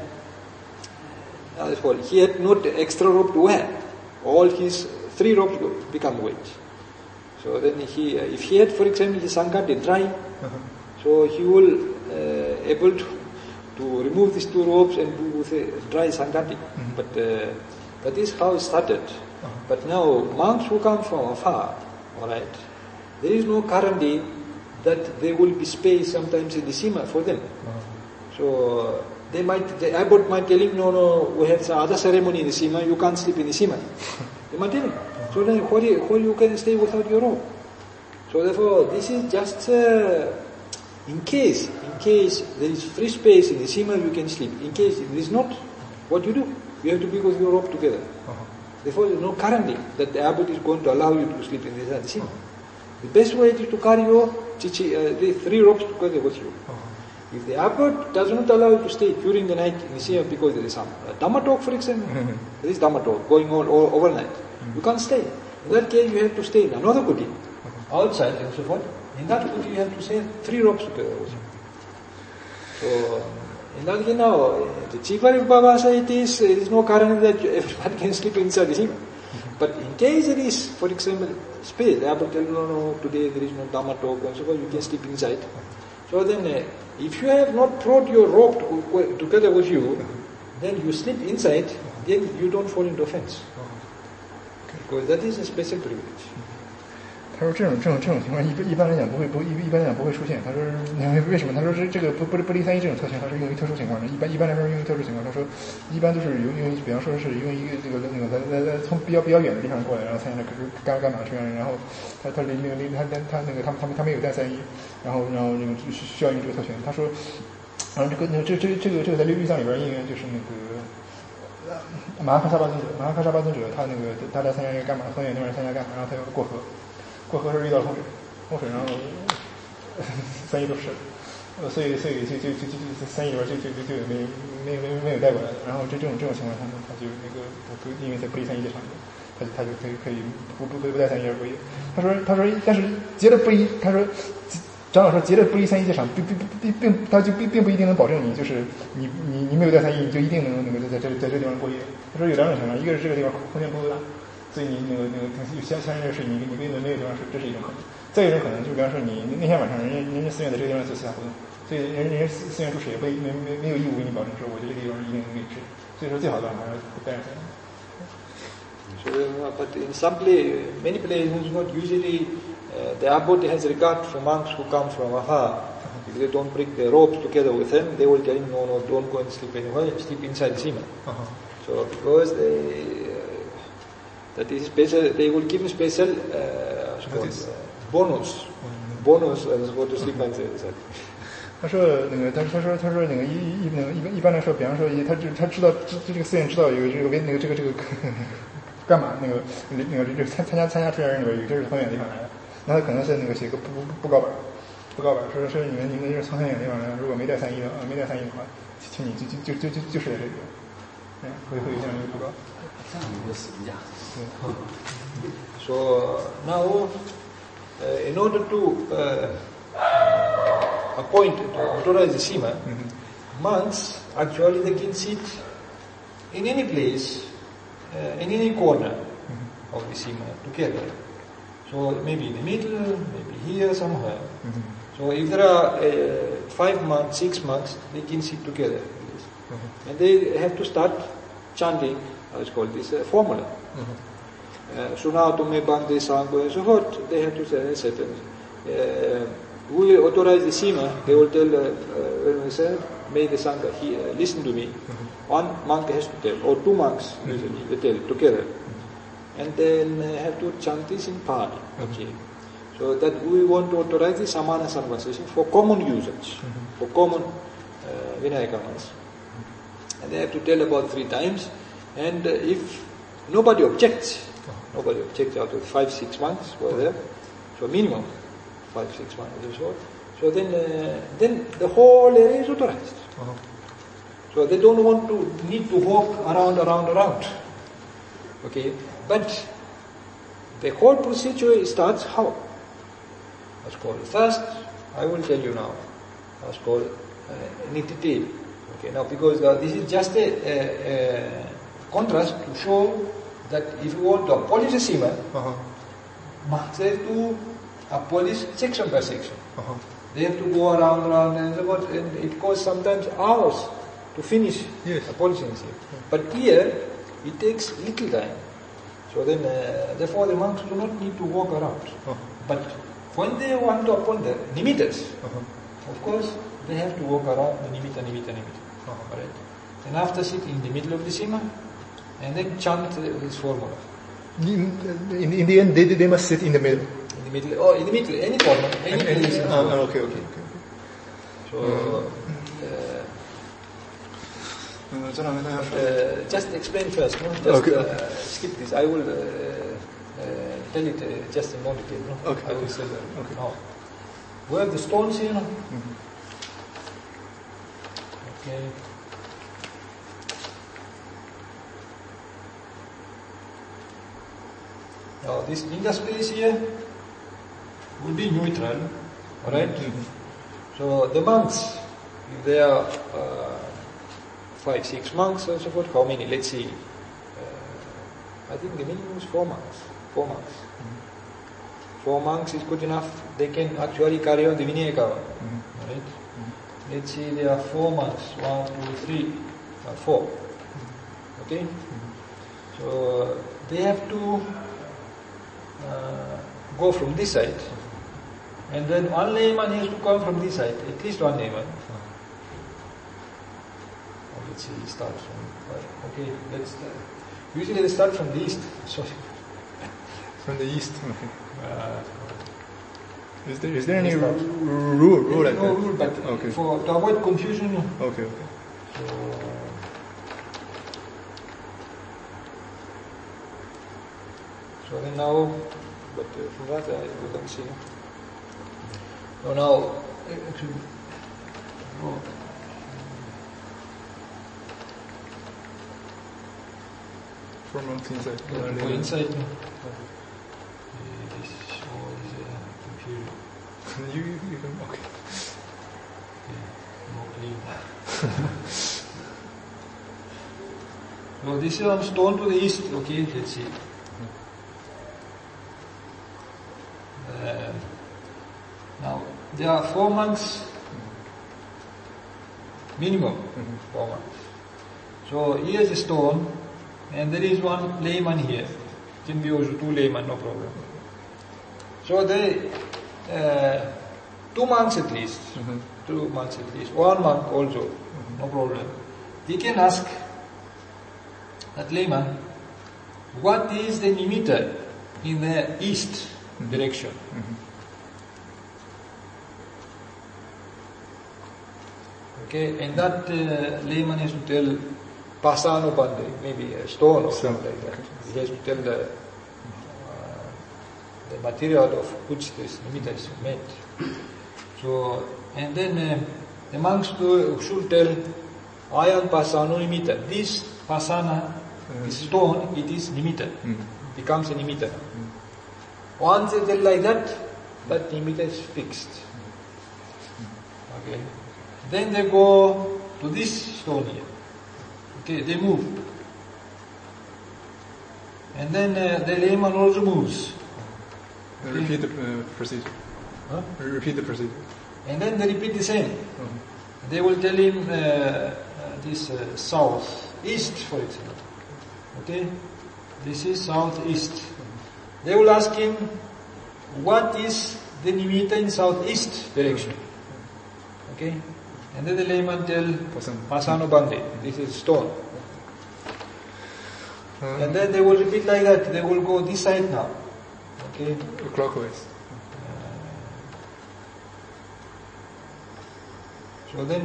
he had not extra rope to wear. All his 3 ropes become wet. So then if he had, for example, his Sankati dry, so he will able to remove these 2 ropes and do with a dry Sankati. But that is how it started. But now monks who come from afar, alright, there is no guarantee that there will be space sometimes in the Sima for them. So the abbot might tell him, no, we have some other ceremony in the Sima, you can't sleep in the Sima. They might tell him. So then where you can stay without your robe? So therefore, this is just in case there is free space in the Sima, you can sleep. In case there is not, what you do? You have to be with your robe together. Therefore, there is no guarantee that the abbot is going to allow you to sleep in the Sima. The best way is to carry your the 3 ropes together with you. If the abbot does not allow you to stay during the night in the Sima because there is some Dhamma talk, for example, there is Dhamma talk going on overnight, you can't stay. In that case, you have to stay in another kuti, outside and so forth. In that kuti, you have to say 3 ropes together with you. So, in that case now, the Chivarivavasa, it is no guarantee that everybody can sleep inside the Sima. But in case there is, for example, space, the abbot tells, no, today there is no Dhamma talk and so forth, you can sleep inside. So then, if you have not brought your rope together with you, then you sleep inside, then you don't fall into offense. Because that is a special privilege. 他说这种情况一般来讲不会出现。他说为什么？他说这个不离三一这种特权，它是用于特殊情况的。一般来说用于特殊情况。他说一般都是用于，比方说是用一个这个从比较远的地方过来，然后参加干嘛去，然后他没有带三一，然后那个需要用这个特权。他说，然后这个在律藏里边应该就是那个。马哈沙巴尊者，他来参加一个干嘛？很远地方参加干嘛？然后他要过河时候遇到洪水，然后三一都湿了，所以就三一里边就没有带过来的。然后这种情况下呢，他就那个因为在不离三一这场里，他就可以不带三一而过夜。他说，但是结了不离，他说。长老说结了不离三一戒场，他就并不一定能保证你就是你没有带三一，你就一定能那个在这地方过夜。他说有2种情况，一个是这个地方空间不够大，所以你那个相应的是你没有地方是，这是一种可能。再一种可能就是比方说你那天晚上人家寺院在这个地方做其他活动，所以人家寺院住持也没有义务给你保证说我这个地方一定能给你吃，所以说最好的还是带上三一。 So, but in many places, not usually the abbot has regard for monks who come from afar. If they don't bring the ropes together with them, they will tell him, no, don't go and sleep anywhere, sleep inside the Sima. So, because that is special, they will give him special bonus bonus and go to sleep and say that. 他说那个，他说那个一般来说，比方说他知道这个寺院知道有这个干嘛那个这参加出家人里边有这是从远地方来的，那他可能是那个写个布告板，说你们这是从很远地方来的，如果没带三衣的话，请你就是在这里，会有这样一个布告。 这样一个实价。 So now, in order to appoint to authorize the sima, monks actually they can sit in any place, in any corner of the sima together. So maybe in the middle, maybe here somewhere. So if there are 5 monks, 6 monks, they can sit together. And they have to start chanting, it's called this formula. Sunatume Bhante Sangha and so forth, they have to say certain. We authorize the sima, they will tell, when we say, may the Sangha listen to me. One monk has to tell, or 2 monks usually, they tell together. And then have to chant this in Pali. Okay. So that we want to authorize the Samana Sarvasesha for common usage, for common Vinayakamas. And they have to tell about 3 times. And if nobody objects out of 5-6 months were there, so minimum 5-6 months or so. So then the whole area is authorized. So they don't need to walk around. Okay, but the whole procedure starts how? That's called first. I will tell you now. That's called nititi. Okay, now because this is just a contrast to show that if you want to abolish a sima, monks have to abolish section by section. They have to go around and so on, and it costs sometimes hours to finish abolishing sima. But here, it takes little time. So then, therefore the monks do not need to walk around. But when they want to appoint the nimittas, of course, they have to walk around the nimitta. Right? And after sitting in the middle of the sima, and then chant this formula. In the end, they must sit in the middle. In the middle, any corner, any place. Okay. So, just explain first. No? Just skip this. I will tell it just in more detail. No? Okay. I will say that. Okay. Now, we have the stones here. No? Okay. Now this linga space here will be neutral, alright? So the monks, if there are 5-6 monks or so forth, how many? Let's see. I think the minimum is 4 monks. 4 monks is good enough. They can actually carry on the Vinayakava. Right? Let's see, there are 4 monks. 1, 2, 3, 4. Okay? So they have to go from this side, and then one layman has to come from this side, at least one layman. Let's see, start from, okay, let's start. Usually they start from the east. Sorry. From the east. Is there any rule like that? No rule, but to avoid confusion. Okay. So then now, but from that we can see. So now, actually, Four months inside. Go inside. This all is confusion. You can, okay. No clean. So this is on stone to the east. Okay, let's see. Now, there are 4 monks, minimum 4 monks. So here is a stone, and there is one layman here. It can be also 2 laymen, no problem. So they, 2 monks at least, 2 monks at least, 1 monk also, no problem. He can ask that layman, what is the nimitta in the east direction? Okay, and that layman has to tell pasano bande, maybe a stone or something like that. He has to tell the material of which this nimitta is made. So, and then the monks should tell ayan pasano nimitta. This pasana, this stone, it is nimitta. Becomes a nimitta. Once they tell like that, that nimitta is fixed. Okay. Then they go to this stone here. Okay, they move. And then the layman also moves. Okay. Repeat the procedure. Huh? Repeat the procedure. And then they repeat the same. They will tell him this south, east, for example. Okay? This is southeast. They will ask him, what is the nimitta in southeast direction? Okay? And then the layman tell pasano bande, this is stone. And then they will repeat like that. They will go this side now. Okay? Clockwise. So then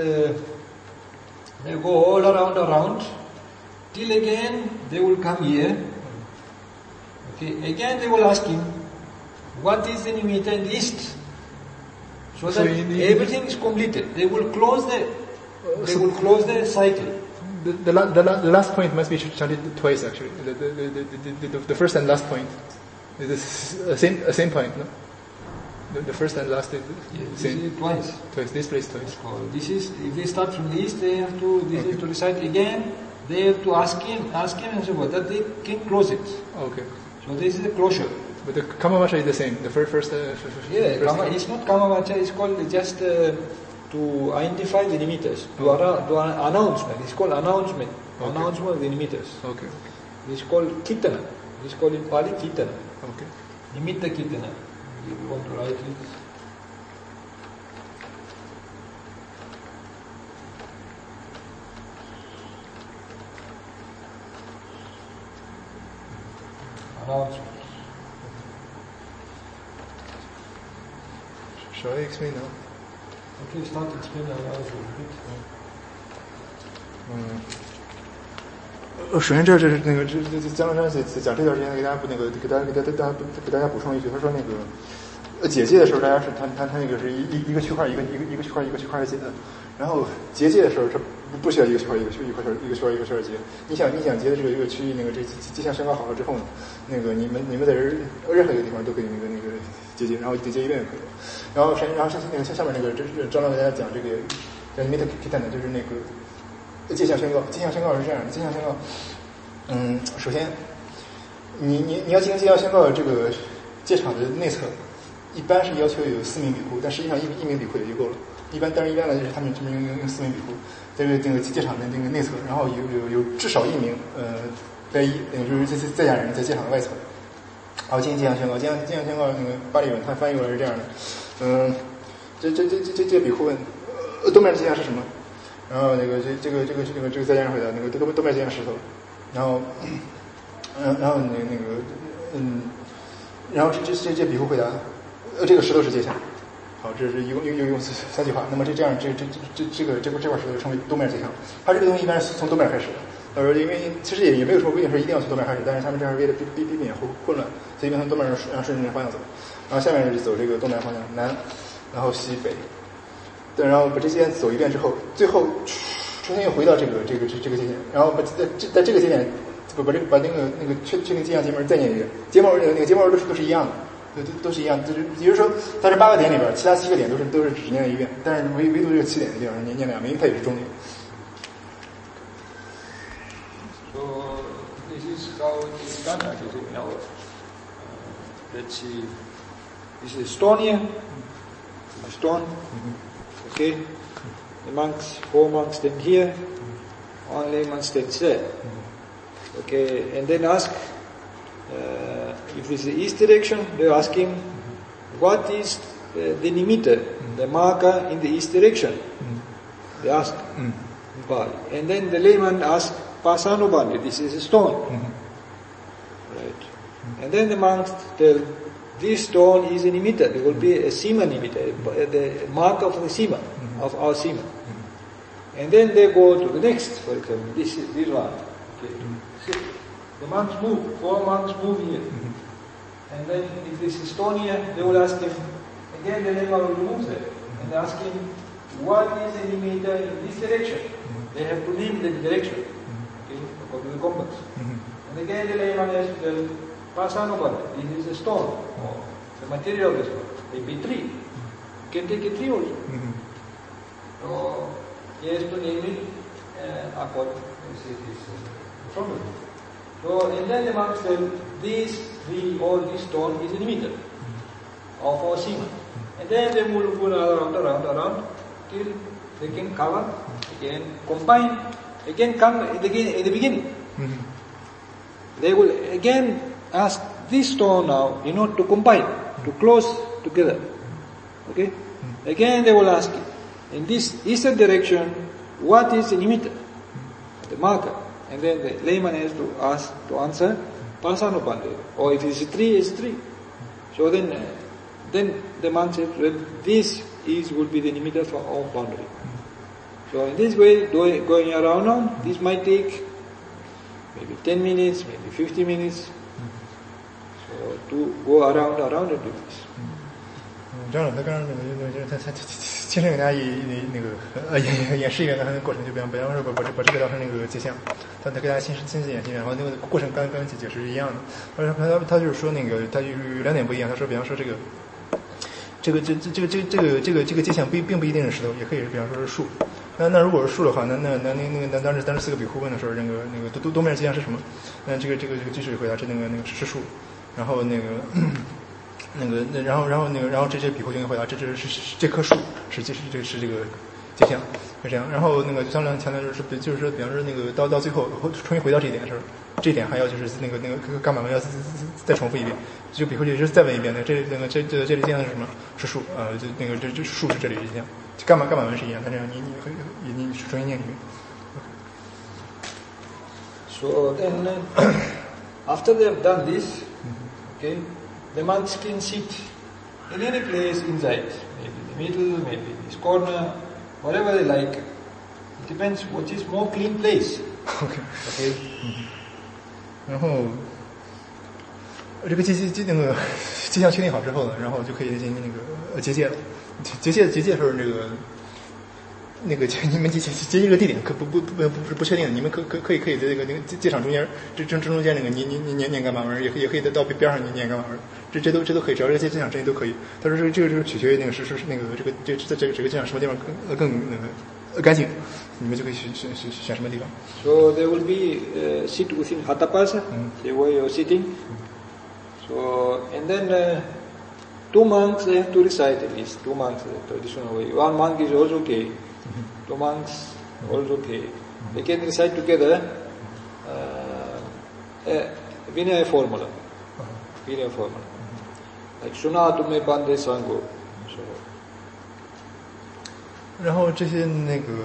they go all around, till again they will come here. Okay, again they will ask him, what is the nimitta in the east? So that everything is completed. They will close the cycle. The last point must be chanted twice actually. The first and last point. Is the same point, no? The first and last is same. Twice. This place twice. This is, if they start from the east, they have to, is to recite again, they have to ask him and so forth, that they can close it. Okay. So this is the closure. But the Kamavacha is the same, the first it's not Kamavacha, it's called just to identify the nimittas, to announcement, it's called announcement, announcement of the nimittas. Okay. It's called Kirtana, it's called in Pali Kirtana. Okay. Nimitta Kirtana. You want to write it? Announcement. Shall I explain now? Okay, start explaining announcement. 首先这是那个江老师讲这段时间给大家给大家补充一句，他说那个解戒的时候，大家是他那个是一个区块一个区块解的，然后结界的时候是不需要一个区块一个区块结。你想结的这个区域那个这迹象宣告好了之后呢，那个你们在任何一个地方都可以那个结界，然后结一遍就可以了。然后那个下面那个这是张老给大家讲这个叫 Nimitta Kirtana， 就是那个。界象宣告是这样的，界象宣告，首先，你要进行界象宣告的这个界场的内侧，一般是要求有4名比库，但实际上一名比库也就够了。但是一般呢，就是他们这么用4名比库，在这个界场的那个内侧，然后有至少1名就是在家人在界场的外侧，然后进行界象宣告。界象宣告那个巴利文他翻译过来是这样的，这比库问，东面的界象是什么？然后那个这个再加上回答那个都没这样石头，然后然后这比库回答，这个石头是界限。好，这是用3句话。那么这块石头称为东面界限。它这个东西一般是从东面开始的，因为其实也没有什么规定说一定要从东面开始，但是他们这样为了避免混乱，所以一般从东面顺着方向走，然后下面是走这个东南方向，南，然后西北。对，然后把这些走一遍之后，最后重新又回到这个界限，然后在这个界限把那个确定界限界面再念一遍，睫毛都是一样的，都是一样的，就是也就是说在这8个点里边，其他7个点都是只念了一遍，但是唯独这个7点的地方念2遍，因为它也是中点。 So this is how it is done actually. Now let's see. This is stone here. Stone. Okay, the monks, 4 monks stand here, 1 layman stands there. Okay, and then ask, if this is the east direction, they ask him, what is the nimitta, the marker in the east direction? They ask in Pali. And then the layman asks, pasano bande, this is a stone. Right. And then the monks tell, this stone is a nimitta. There will be a sima nimitta, the mark of the sima, of our sima. And then they go to the next, for example, this one. Okay. The monks move, 4 monks move here. And then if this is Estonia, they will ask him, again the Lama will move there and ask him, what is the limiter in this direction? They have to name the direction, okay, according to the compass. And again the Lama has to tell, Pasanopala, this is a stone, or the material of the stone, maybe tree. You can take a tree also. So he has to name it according to his problem. So and then the monks tell, this tree or this stone is a limiter of our sima. And then they move around till they can cover, again combine, again come again at the beginning. They will again ask this stone now, to combine, to close together. Okay? Again they will ask, in this eastern direction, what is the limiter? The marker. And then the layman has to answer, Pasanopande. Or if it's a tree, it's a tree. So then the man says, well, this would be the limiter for our boundary. So in this way, going around, this might take maybe 10 minutes, maybe 50 minutes. So to go around and do this. 张老他刚刚就是他亲身给大家演示一遍刚才那个过程，就比方说把这个当成那个界象，他给大家亲自演示，然后那个过程刚解释是一样的。他就是说他有2点不一样。他说，比方说这个界象并不一定是石头，也可以比方说是树。那如果是树的话，那当时4个比丘问的时候，那个东面界象是什么？那这个居士回答是那个是树，然后然后这些比丘就会回答，这棵树是这个界象，是这样。然后张良强调就是说，比方说到最后重新回到这一点的时候，这一点还要就是那个伽马文要再重复一遍，就比丘就是再问一遍，这里界象是什么？是树这树是这里的界象，伽马文是一样，他这样你重新念一遍。 So then after they have done this, okay. The monks can sit in any place inside, maybe the middle, maybe this corner, whatever they like. It depends what is more clean place. Okay. 然后这个界象确定好之后呢，然后就可以进行结界了。结界是你们结界这个地点不确定的，你们可以在这个界场中间中间念伽马文，也可以到边上念伽马文，这都可以，只要这个界场之间都可以。他说这个取决于是这个界场什么地方更干净，你们就可以选什么地方。 So there will be sit within Hatapasa, the way you're sitting. So and then 2 monks they have to recite at least. 2 monks the traditional way. 1 monk is also okay. 2 monks also okay. They can recite together Vinaya formula. Vinaya formula. Like Shunatu me bande sango. So. 然后这些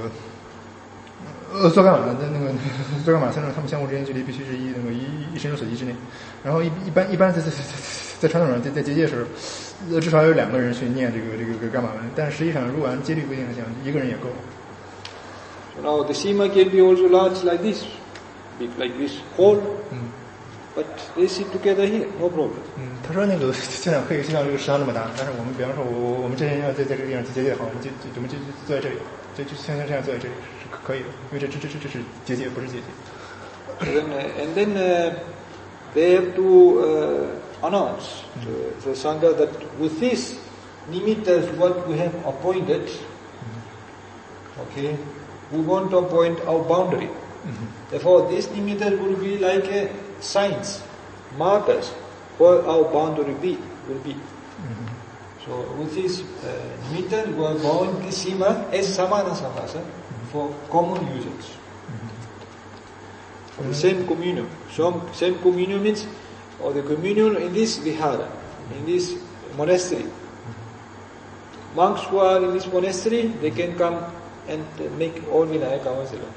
做伽马的做伽马3种，他们相互之间距离必须是一伸手所及之内。然后一般在传统上在结界时，至少有2个人去念这个伽马文，但实际上如果按戒律规定来讲，1个人也够。 So now the sima can be also large like this, big like this hole, but they sit together here, no problem. 他说界场可以像这个石堂这么大，但是我们比方说我们之前要在这个地方结界好，我们就坐在这里，就像这样坐在这里是可以的，因为这是结界，不是结界。 And then they have to announce to the Sangha that with this nimitta what we have appointed, okay, we want to appoint our boundary. Therefore, this nimitta will be like a signs, markers where our boundary will be. So with this nimitta, we are bound the sima as samana samasa for common usage. For the same communion. Same communion means, or the communion in this vihara, in this monastery. Monks who are in this monastery, they can come and make all Vinaya Kamas alone.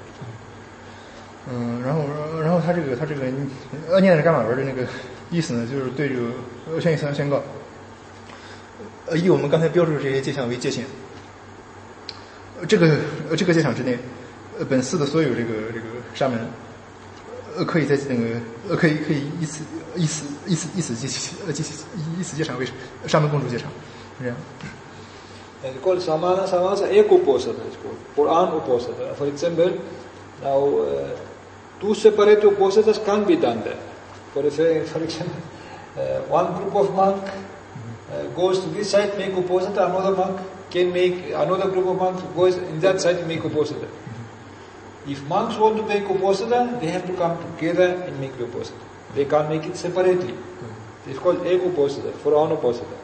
然后他这个念的是伽马文的意思呢，就是对这个宣言宣告，以我们刚才标注的这些界象为界限，这个界场之内， 本寺的所有这个沙门，可以在那个可以以此结场为沙门共主结场，是这样。 And it's called Samana Samasa Ekoposada. It's called Quran Uposada. For example, now two separate uposadas can be done there. For example, one group of monk goes to this side, make uposada. Another monk can make, another group of monks goes in that side to make uposada. If monks want to make uposada, they have to come together and make the uposada. They can't make it separately. It's called Ekoposada, Quran Uposada.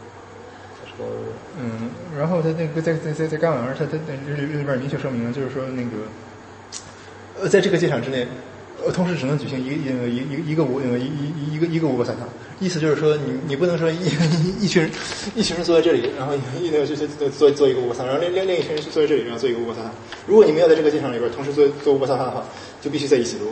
然后他那个在干晚上，他里边明确说明了，就是说那个在这个戒场之内，同时只能举行一个五波萨塔，意思就是说你不能说一群人坐在这里，然后就做一个五波萨塔，然后另一群人坐在这里，然后做一个五波萨塔。如果你们要在这个戒场里边同时做五波萨塔的话，就必须在一起做。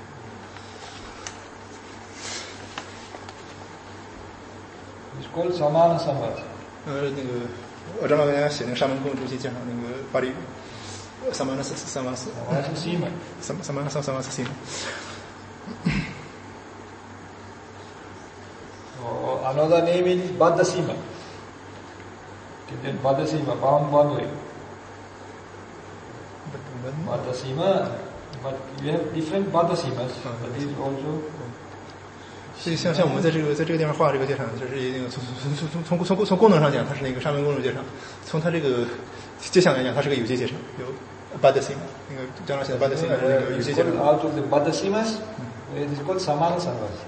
It's called Samana Samvasa. 那个我正好给大家写那个沙门共主记介绍那个巴黎萨曼斯西曼，萨曼斯西曼。 Another name is Badasima. Badasima, Badasima, but you have different Badasimas. But it also. 所以像我们在这个地方画这个戒场，就是从功能上讲，它是那个沙门公主戒场；从它这个戒相来讲，它是个有戒戒场，有 Badasima， 那个张老写的 Badasima 是那个有戒戒场。 Out of the Badasimas, it is called Samana Samvasa.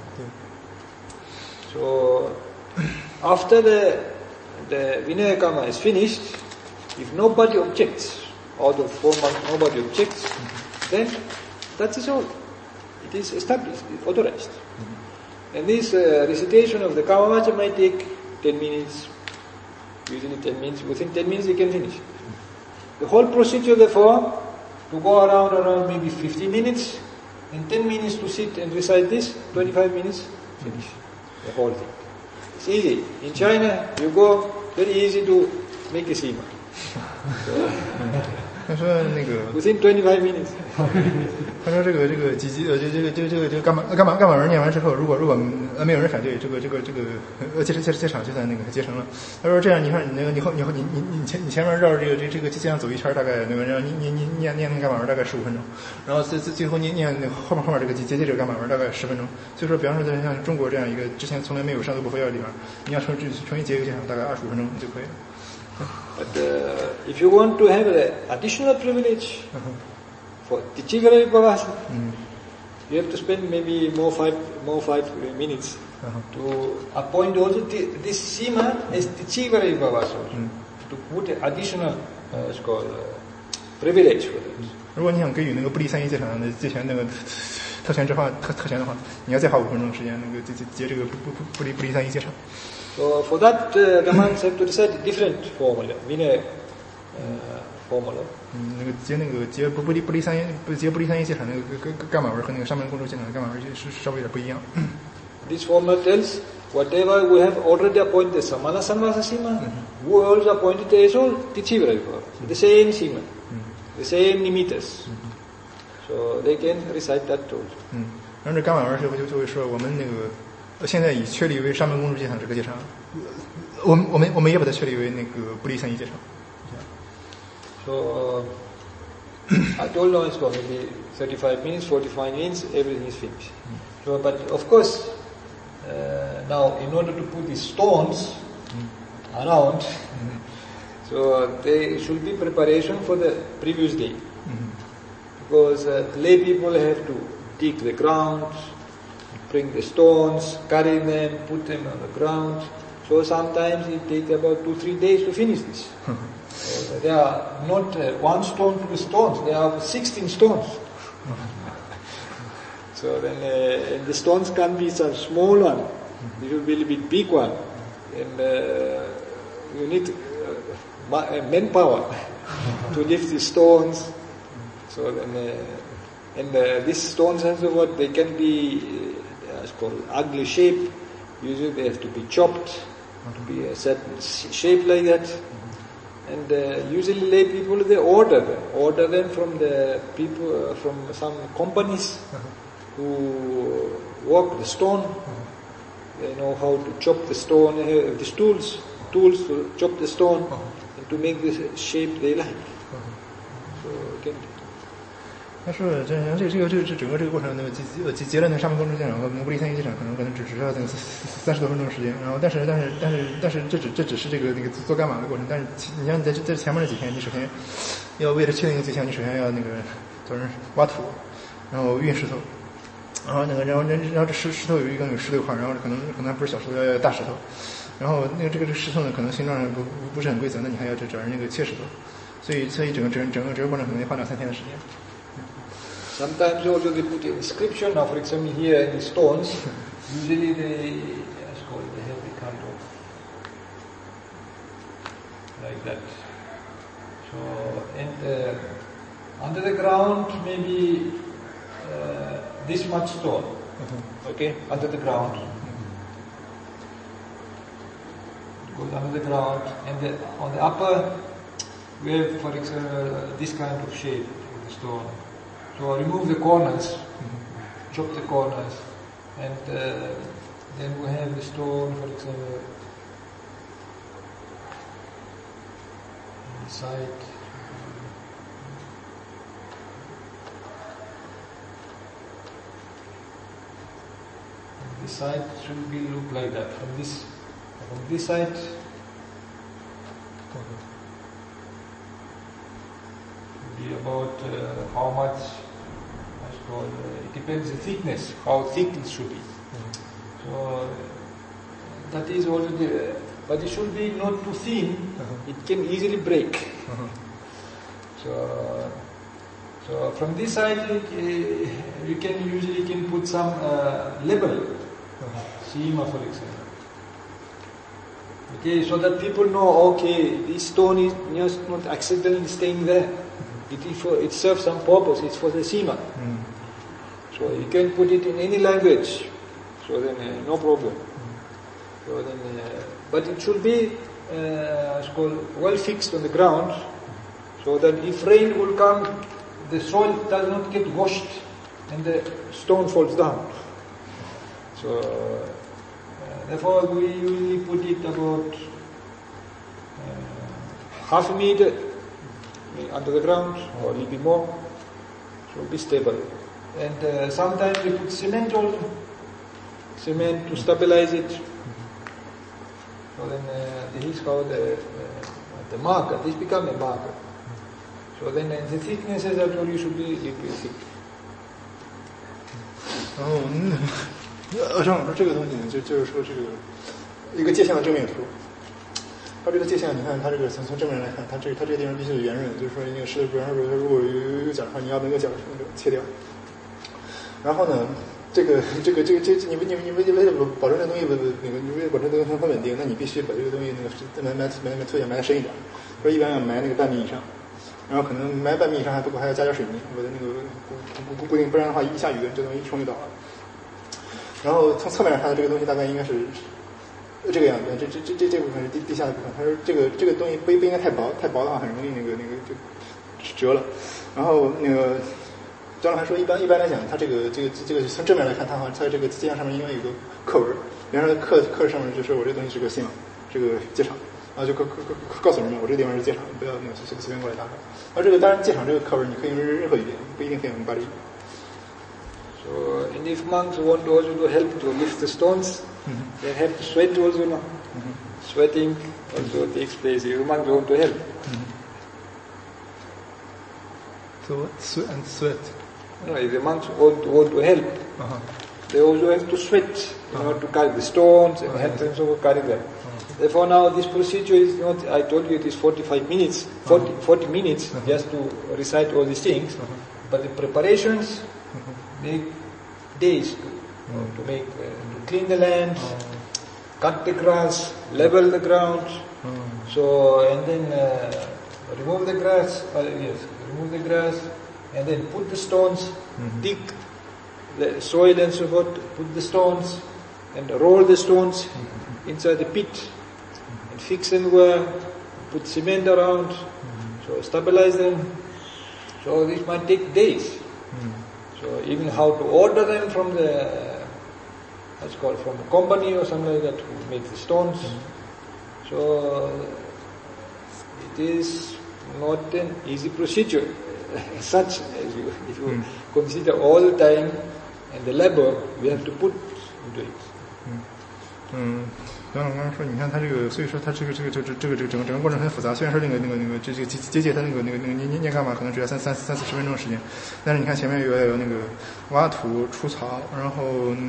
So after the Vinaya Karma is finished, if nobody objects, out of 4 months nobody objects, then that is all. It is established, it is authorized. And this recitation of the Kamavacha might take 10 minutes, usually 10 minutes. Within 10 minutes you can finish. The whole procedure therefore, to go around maybe 15 minutes, and 10 minutes to sit and recite this, 25 minutes, finish the whole thing. It's easy. In China, you go, very easy to make a sima. 他说那个 Within 25 minutes. 他说这个干嘛文念完之后，如果没有人反对，这个戒场就算那个结成了。他说这样，你看你那个你前面绕着这个街上走一圈，大概那个让你念那个干嘛文大概15分钟，然后最后念那个后面这个结这个干嘛文大概10分钟。所以说，比方说在像中国这样一个之前从来没有上座部佛教的地方，你要重新结一个戒场，大概25分钟就可以了。 But if you want to have an additional privilege for Tichivara Vipavasa, you have to spend maybe more five minutes to appoint also this Sima as Tichivara Vipavasa, to put an additional privilege for them. 如果你想给予那个不离三一戒场的戒权那个特权的话，你要再花5分钟的时间，那个结这个不离三一戒场。 So for that, the monks have to recite a different formula, Vinaya formula. 那个结不离三一戒场那个干嘛文和那个沙门公主戒场的干嘛文是稍微有点不一样。 This formula tells whatever we have already appointed Samana Samvasa Sima, who also appointed as all Tichivara Vipavasa, the same Sima, the same nimittas. So they can recite that also. 然后这干嘛文就会说我们那个。现在以确立为沙门公主戒场这个戒场，我们也把它确立为那个不离三一戒场。 So I told you it's going to be 35 minutes, 45 minutes, everything is finished. So, but of course, now in order to put the stones around, so there should be preparation for the previous day, because lay people have to dig the ground. Bring the stones, carry them, put them on the ground. So sometimes it takes about 2-3 days to finish this. So there are not one stone to the stones, there are 16 stones. So then and the stones can be some small one, it will be a little bit big one. And you need manpower to lift the stones. So then, and these stones also what they can be it's called ugly shape. Usually they have to be chopped to be a certain shape like that. And usually lay people, they order them from the people, from some companies who work the stone. They know how to chop the stone, these tools to chop the stone and to make the shape they like. So again. 他说这整个这个过程，那个结了那个沙漠工程现场和布利三一机场，可能只需要那个30多分钟时间。然后，但是这只是这个那个做干嘛的过程。但是你像你在前面这几天，你首先要为了确定一个对象，你首先要那个就是挖土，然后运石头，然后这石头有一个那个石头块，然后可能还不是小石头，要大石头。然后那个这个石头呢，可能形状不是很规则，那你还要找人那个切石头。所以整个过程可能要花2-3天的时间。 Sometimes also they put inscription. Now, for example, here in the stones, usually they have the kind of like that. So, and under the ground, maybe this much stone. Okay, under the ground. It goes under the ground, and on the upper, we have, for example, this kind of shape of the stone. So remove the corners, chop the corners, and then we have the stone, for example, on the side. And this side should be look like that. From this side. Be about how much, it depends the thickness, how thick it should be. So that is also but it should be not too thin. It can easily break. So from this side you can usually put some label, Sima for example. Okay, so that people know, okay, this stone is just not accidentally staying there. It serves some purpose, it's for the Sima. So you can put it in any language, so then no problem. So then, but it should be well fixed on the ground, so that if rain will come, the soil does not get washed and the stone falls down. So therefore we usually put it about half a meter under the ground, or a little bit more, so be stable. And sometimes we put cement also, cement to stabilize it. So then this is called the marker. This becomes a marker. So then the thickness, as I told you, should be a little bit thick. 然后张老师这个东西呢，就是说这个一个界线的正面图。它这个界线，你看它这个从正面来看，它这个地方必须是圆润，就是说那个石头，比方说如果有角的话，你要把那个角那个切掉。然后呢，这个你为了保证这东西那个，你为了保证这个东西很稳定，那你必须把这个东西那个埋土下埋深一点，说一般要埋那个半米以上，然后可能埋半米以上还不够，还要加点水泥，我的那个固定，不然的话一下雨这东西一冲就倒了。然后从侧面上看，这个东西大概应该是这个样子，这部分是地下的部分。他说这个东西不应该太薄的话很容易那个就折了。然后那个张老师说一般来讲，它这个从正面来看，它这个界上面应该有个刻纹，比方说刻上面就说我这东西是个新网，这个界场，然后就告诉人们我这个地方是界场，不要那个随便过来打卡。而这个当然界场这个刻纹你可以用任何语言，不一定可以用巴黎语。 So, and if monks want also to help to lift the stones, they have to sweat also, no? Sweating also takes place if monks want to help. So sweat. No, if the monks want to help, they also have to sweat in order to carry the stones and help them to carry them. Therefore now this procedure is not, I told you it is 45 minutes, 40 minutes just to recite all these things, but the preparations make days to make, to clean the land, cut the grass, level the ground, so, and then remove the grass, remove the grass, and then put the stones, dig the soil and so forth, put the stones, and roll the stones inside the pit, and fix them where put cement around, so stabilize them. So this might take days. So even how to order them from the, what's called, from a company or something like that to make the stones. So it is not an easy procedure as such, as you, if you consider all the time and the labor we have to put into it. 刚刚说，你看它这个，所以说它这个整个过程很复杂。虽然说这个这结界它那个捏伽马可能只要三四十分钟的时间，但是你看前面有那个挖土、除草，然后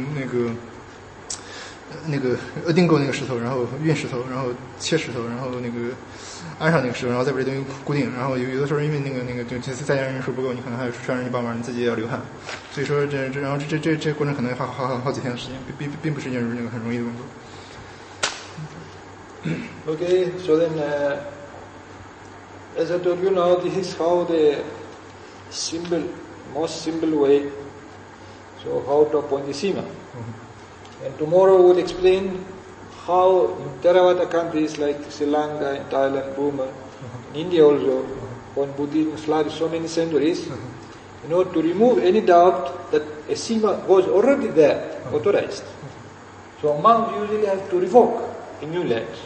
那个钉构那个石头，然后运石头，然后切石头，然后那个安上那个石头，然后再把这东西固定。然后有的时候因为那个就在家人数不够，你可能还有需要人去帮忙，你自己也要流汗。所以说然后这过程可能要花好几天的时间，并不是一件很容易的工作。 Okay, so then, as I told you now, this is how the most simple way, so how to appoint the Sima. And tomorrow we'll explain how in Theravada countries like Sri Lanka, Thailand, Burma, in India also, when Buddhism flourished so many centuries, in order to remove any doubt that a Sima was already there, authorized. So monks usually have to revoke in new lands.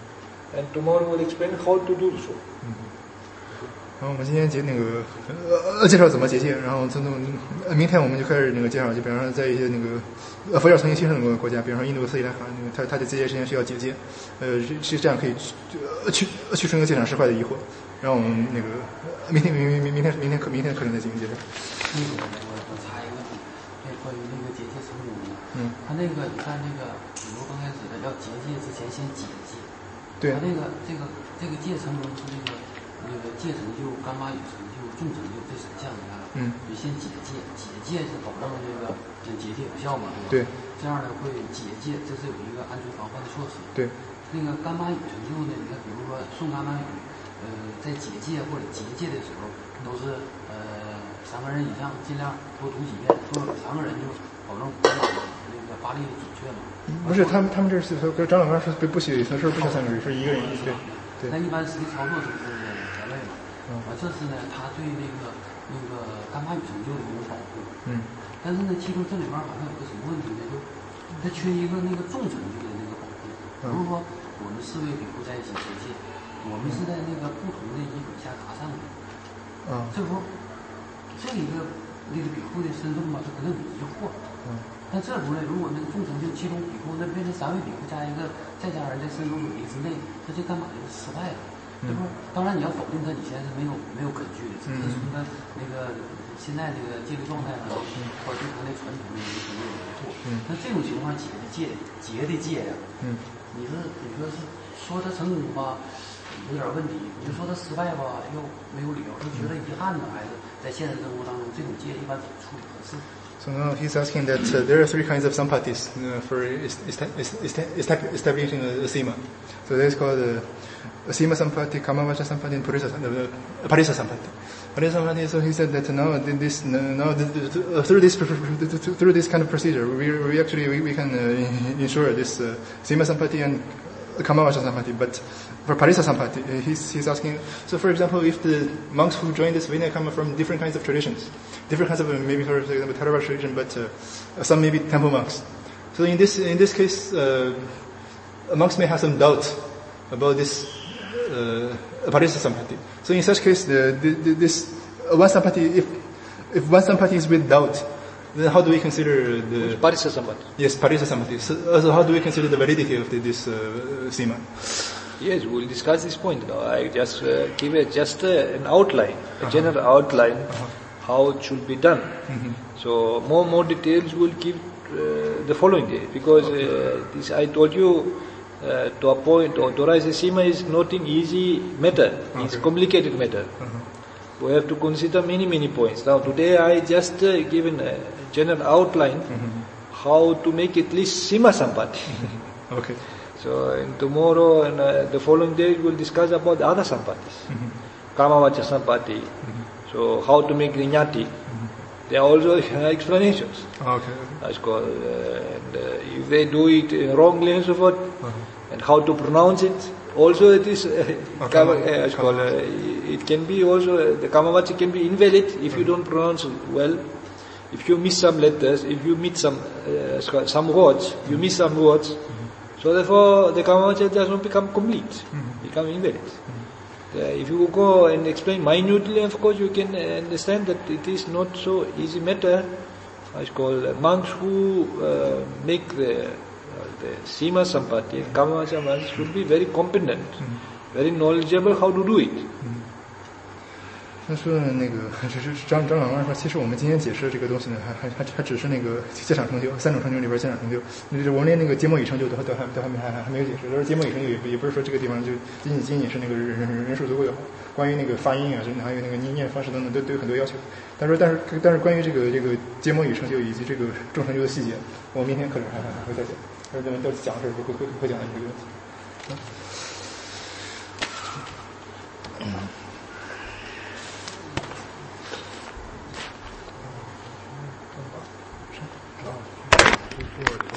And tomorrow we'll explain how to do so. 然后我们今天介绍怎么结界，然后明天我们就开始介绍，就比方说在一些佛教重新兴盛的国家，比方说印度斯里兰卡，它的结界之前需要结界，是这样可以去除现场释怀的疑惑。然后我们明天的课程再进行介绍。 我插一个问题，关于结界成功的，他你看比如刚开始的要结界之前先解界， 对， 他这个界成功是界成就、伽马语成就、众成就这3项，你看，你先解界是保证结界有效嘛，对吧？对，这样会解界，这是有一个安全防范的措施。对，伽马语成就呢，你看，比如说诵伽马语，在解界或者结界的时候，都是3个人以上，尽量多读几遍，多3个人就保证发力的准确嘛。 不是，他们这是跟长老官是不许，他是不需要3个人，是1个人。对。 那一般实际操作是不是2位嘛？这是呢，他对伽马语成就的一种保护。但是呢，其中这里面好像有个什么问题呢？就他缺一个众成就的保护。比如说，我们4位比丘在一起结界，我们是在不同的仪轨下达上的。这时候，这一个比丘的身份吧，他可能有疑惑。但这时候呢，如果众成就其中比丘，那变成3位比丘加一个在家人在身中有一之内，他这伽马就失败了。对不？当然你要否定他以前是没有根据的，只是说现在戒律状态呢，或者对他传统的一些有疑惑。那这种情况结的戒呀，你说是说他成功吧，有点问题；你就说他失败吧，又没有理由，就觉得遗憾呢，还是在现实生活当中，这种戒一般怎么处理合适？ So now he's asking that there are 3 kinds of sampatis for establishing a sima. So that is called Sima Sampati, Kamavacha Sampati, and Parisa Sampati. Parisa Sampati, so he said that through this kind of procedure, we can ensure this Sima Sampati and Kamavacha Sampati. But for Parisa Sampati, he's asking, so for example, if the monks who join this Vinaya come from different kinds of traditions, different kinds of, maybe for example, Theravada tradition, but some maybe temple monks. So in this case, monks may have some doubt about this Parisa Sampati. So in such case, this one Sampati, if one Sampati is with doubt, then how do we consider the Parisa Sampati? Yes, Parisa Sampati. So how do we consider the validity of this Sima? Yes, we'll discuss this point now. I just give an outline, a general outline, how it should be done. So more details we'll give the following day, because this I told you, to appoint or authorize a Sima is not an easy matter. It's a complicated matter. We have to consider many points. Now today I just given a general outline how to make at least Sima Sampati. Okay. So tomorrow and the following day we'll discuss about the other Sampatis. Kamavacha Sampati. So how to make Rinyati. There are also explanations. Okay. That's called, and if they do it wrongly and so forth, and how to pronounce it, also it is it can be also the Kamavacha can be invalid if you don't pronounce well. If you miss some letters, if you miss some words, you miss some words. So therefore, the Kamavacha does not become complete, become invalid. If you go and explain minutely, of course, you can understand that it is not so easy matter. It's called monks who make the Sima Sampati, Kamavacha monks should be very competent, very knowledgeable how to do it. 他说的那个是张老师说，其实我们今天解释的这个东西呢，还只是那个鉴赏成就3种成就里边鉴赏成就，就是我们连那个结末与成就都还没有解释。就是结末与成就也不是说这个地方就仅仅是那个人数足够就好，关于那个发音啊，还有那个念方式等等都有很多要求。他说，但是关于这个结末与成就以及这个众成就的细节，我明天课程还会再讲，而且到讲的时候会讲到这个问题。 做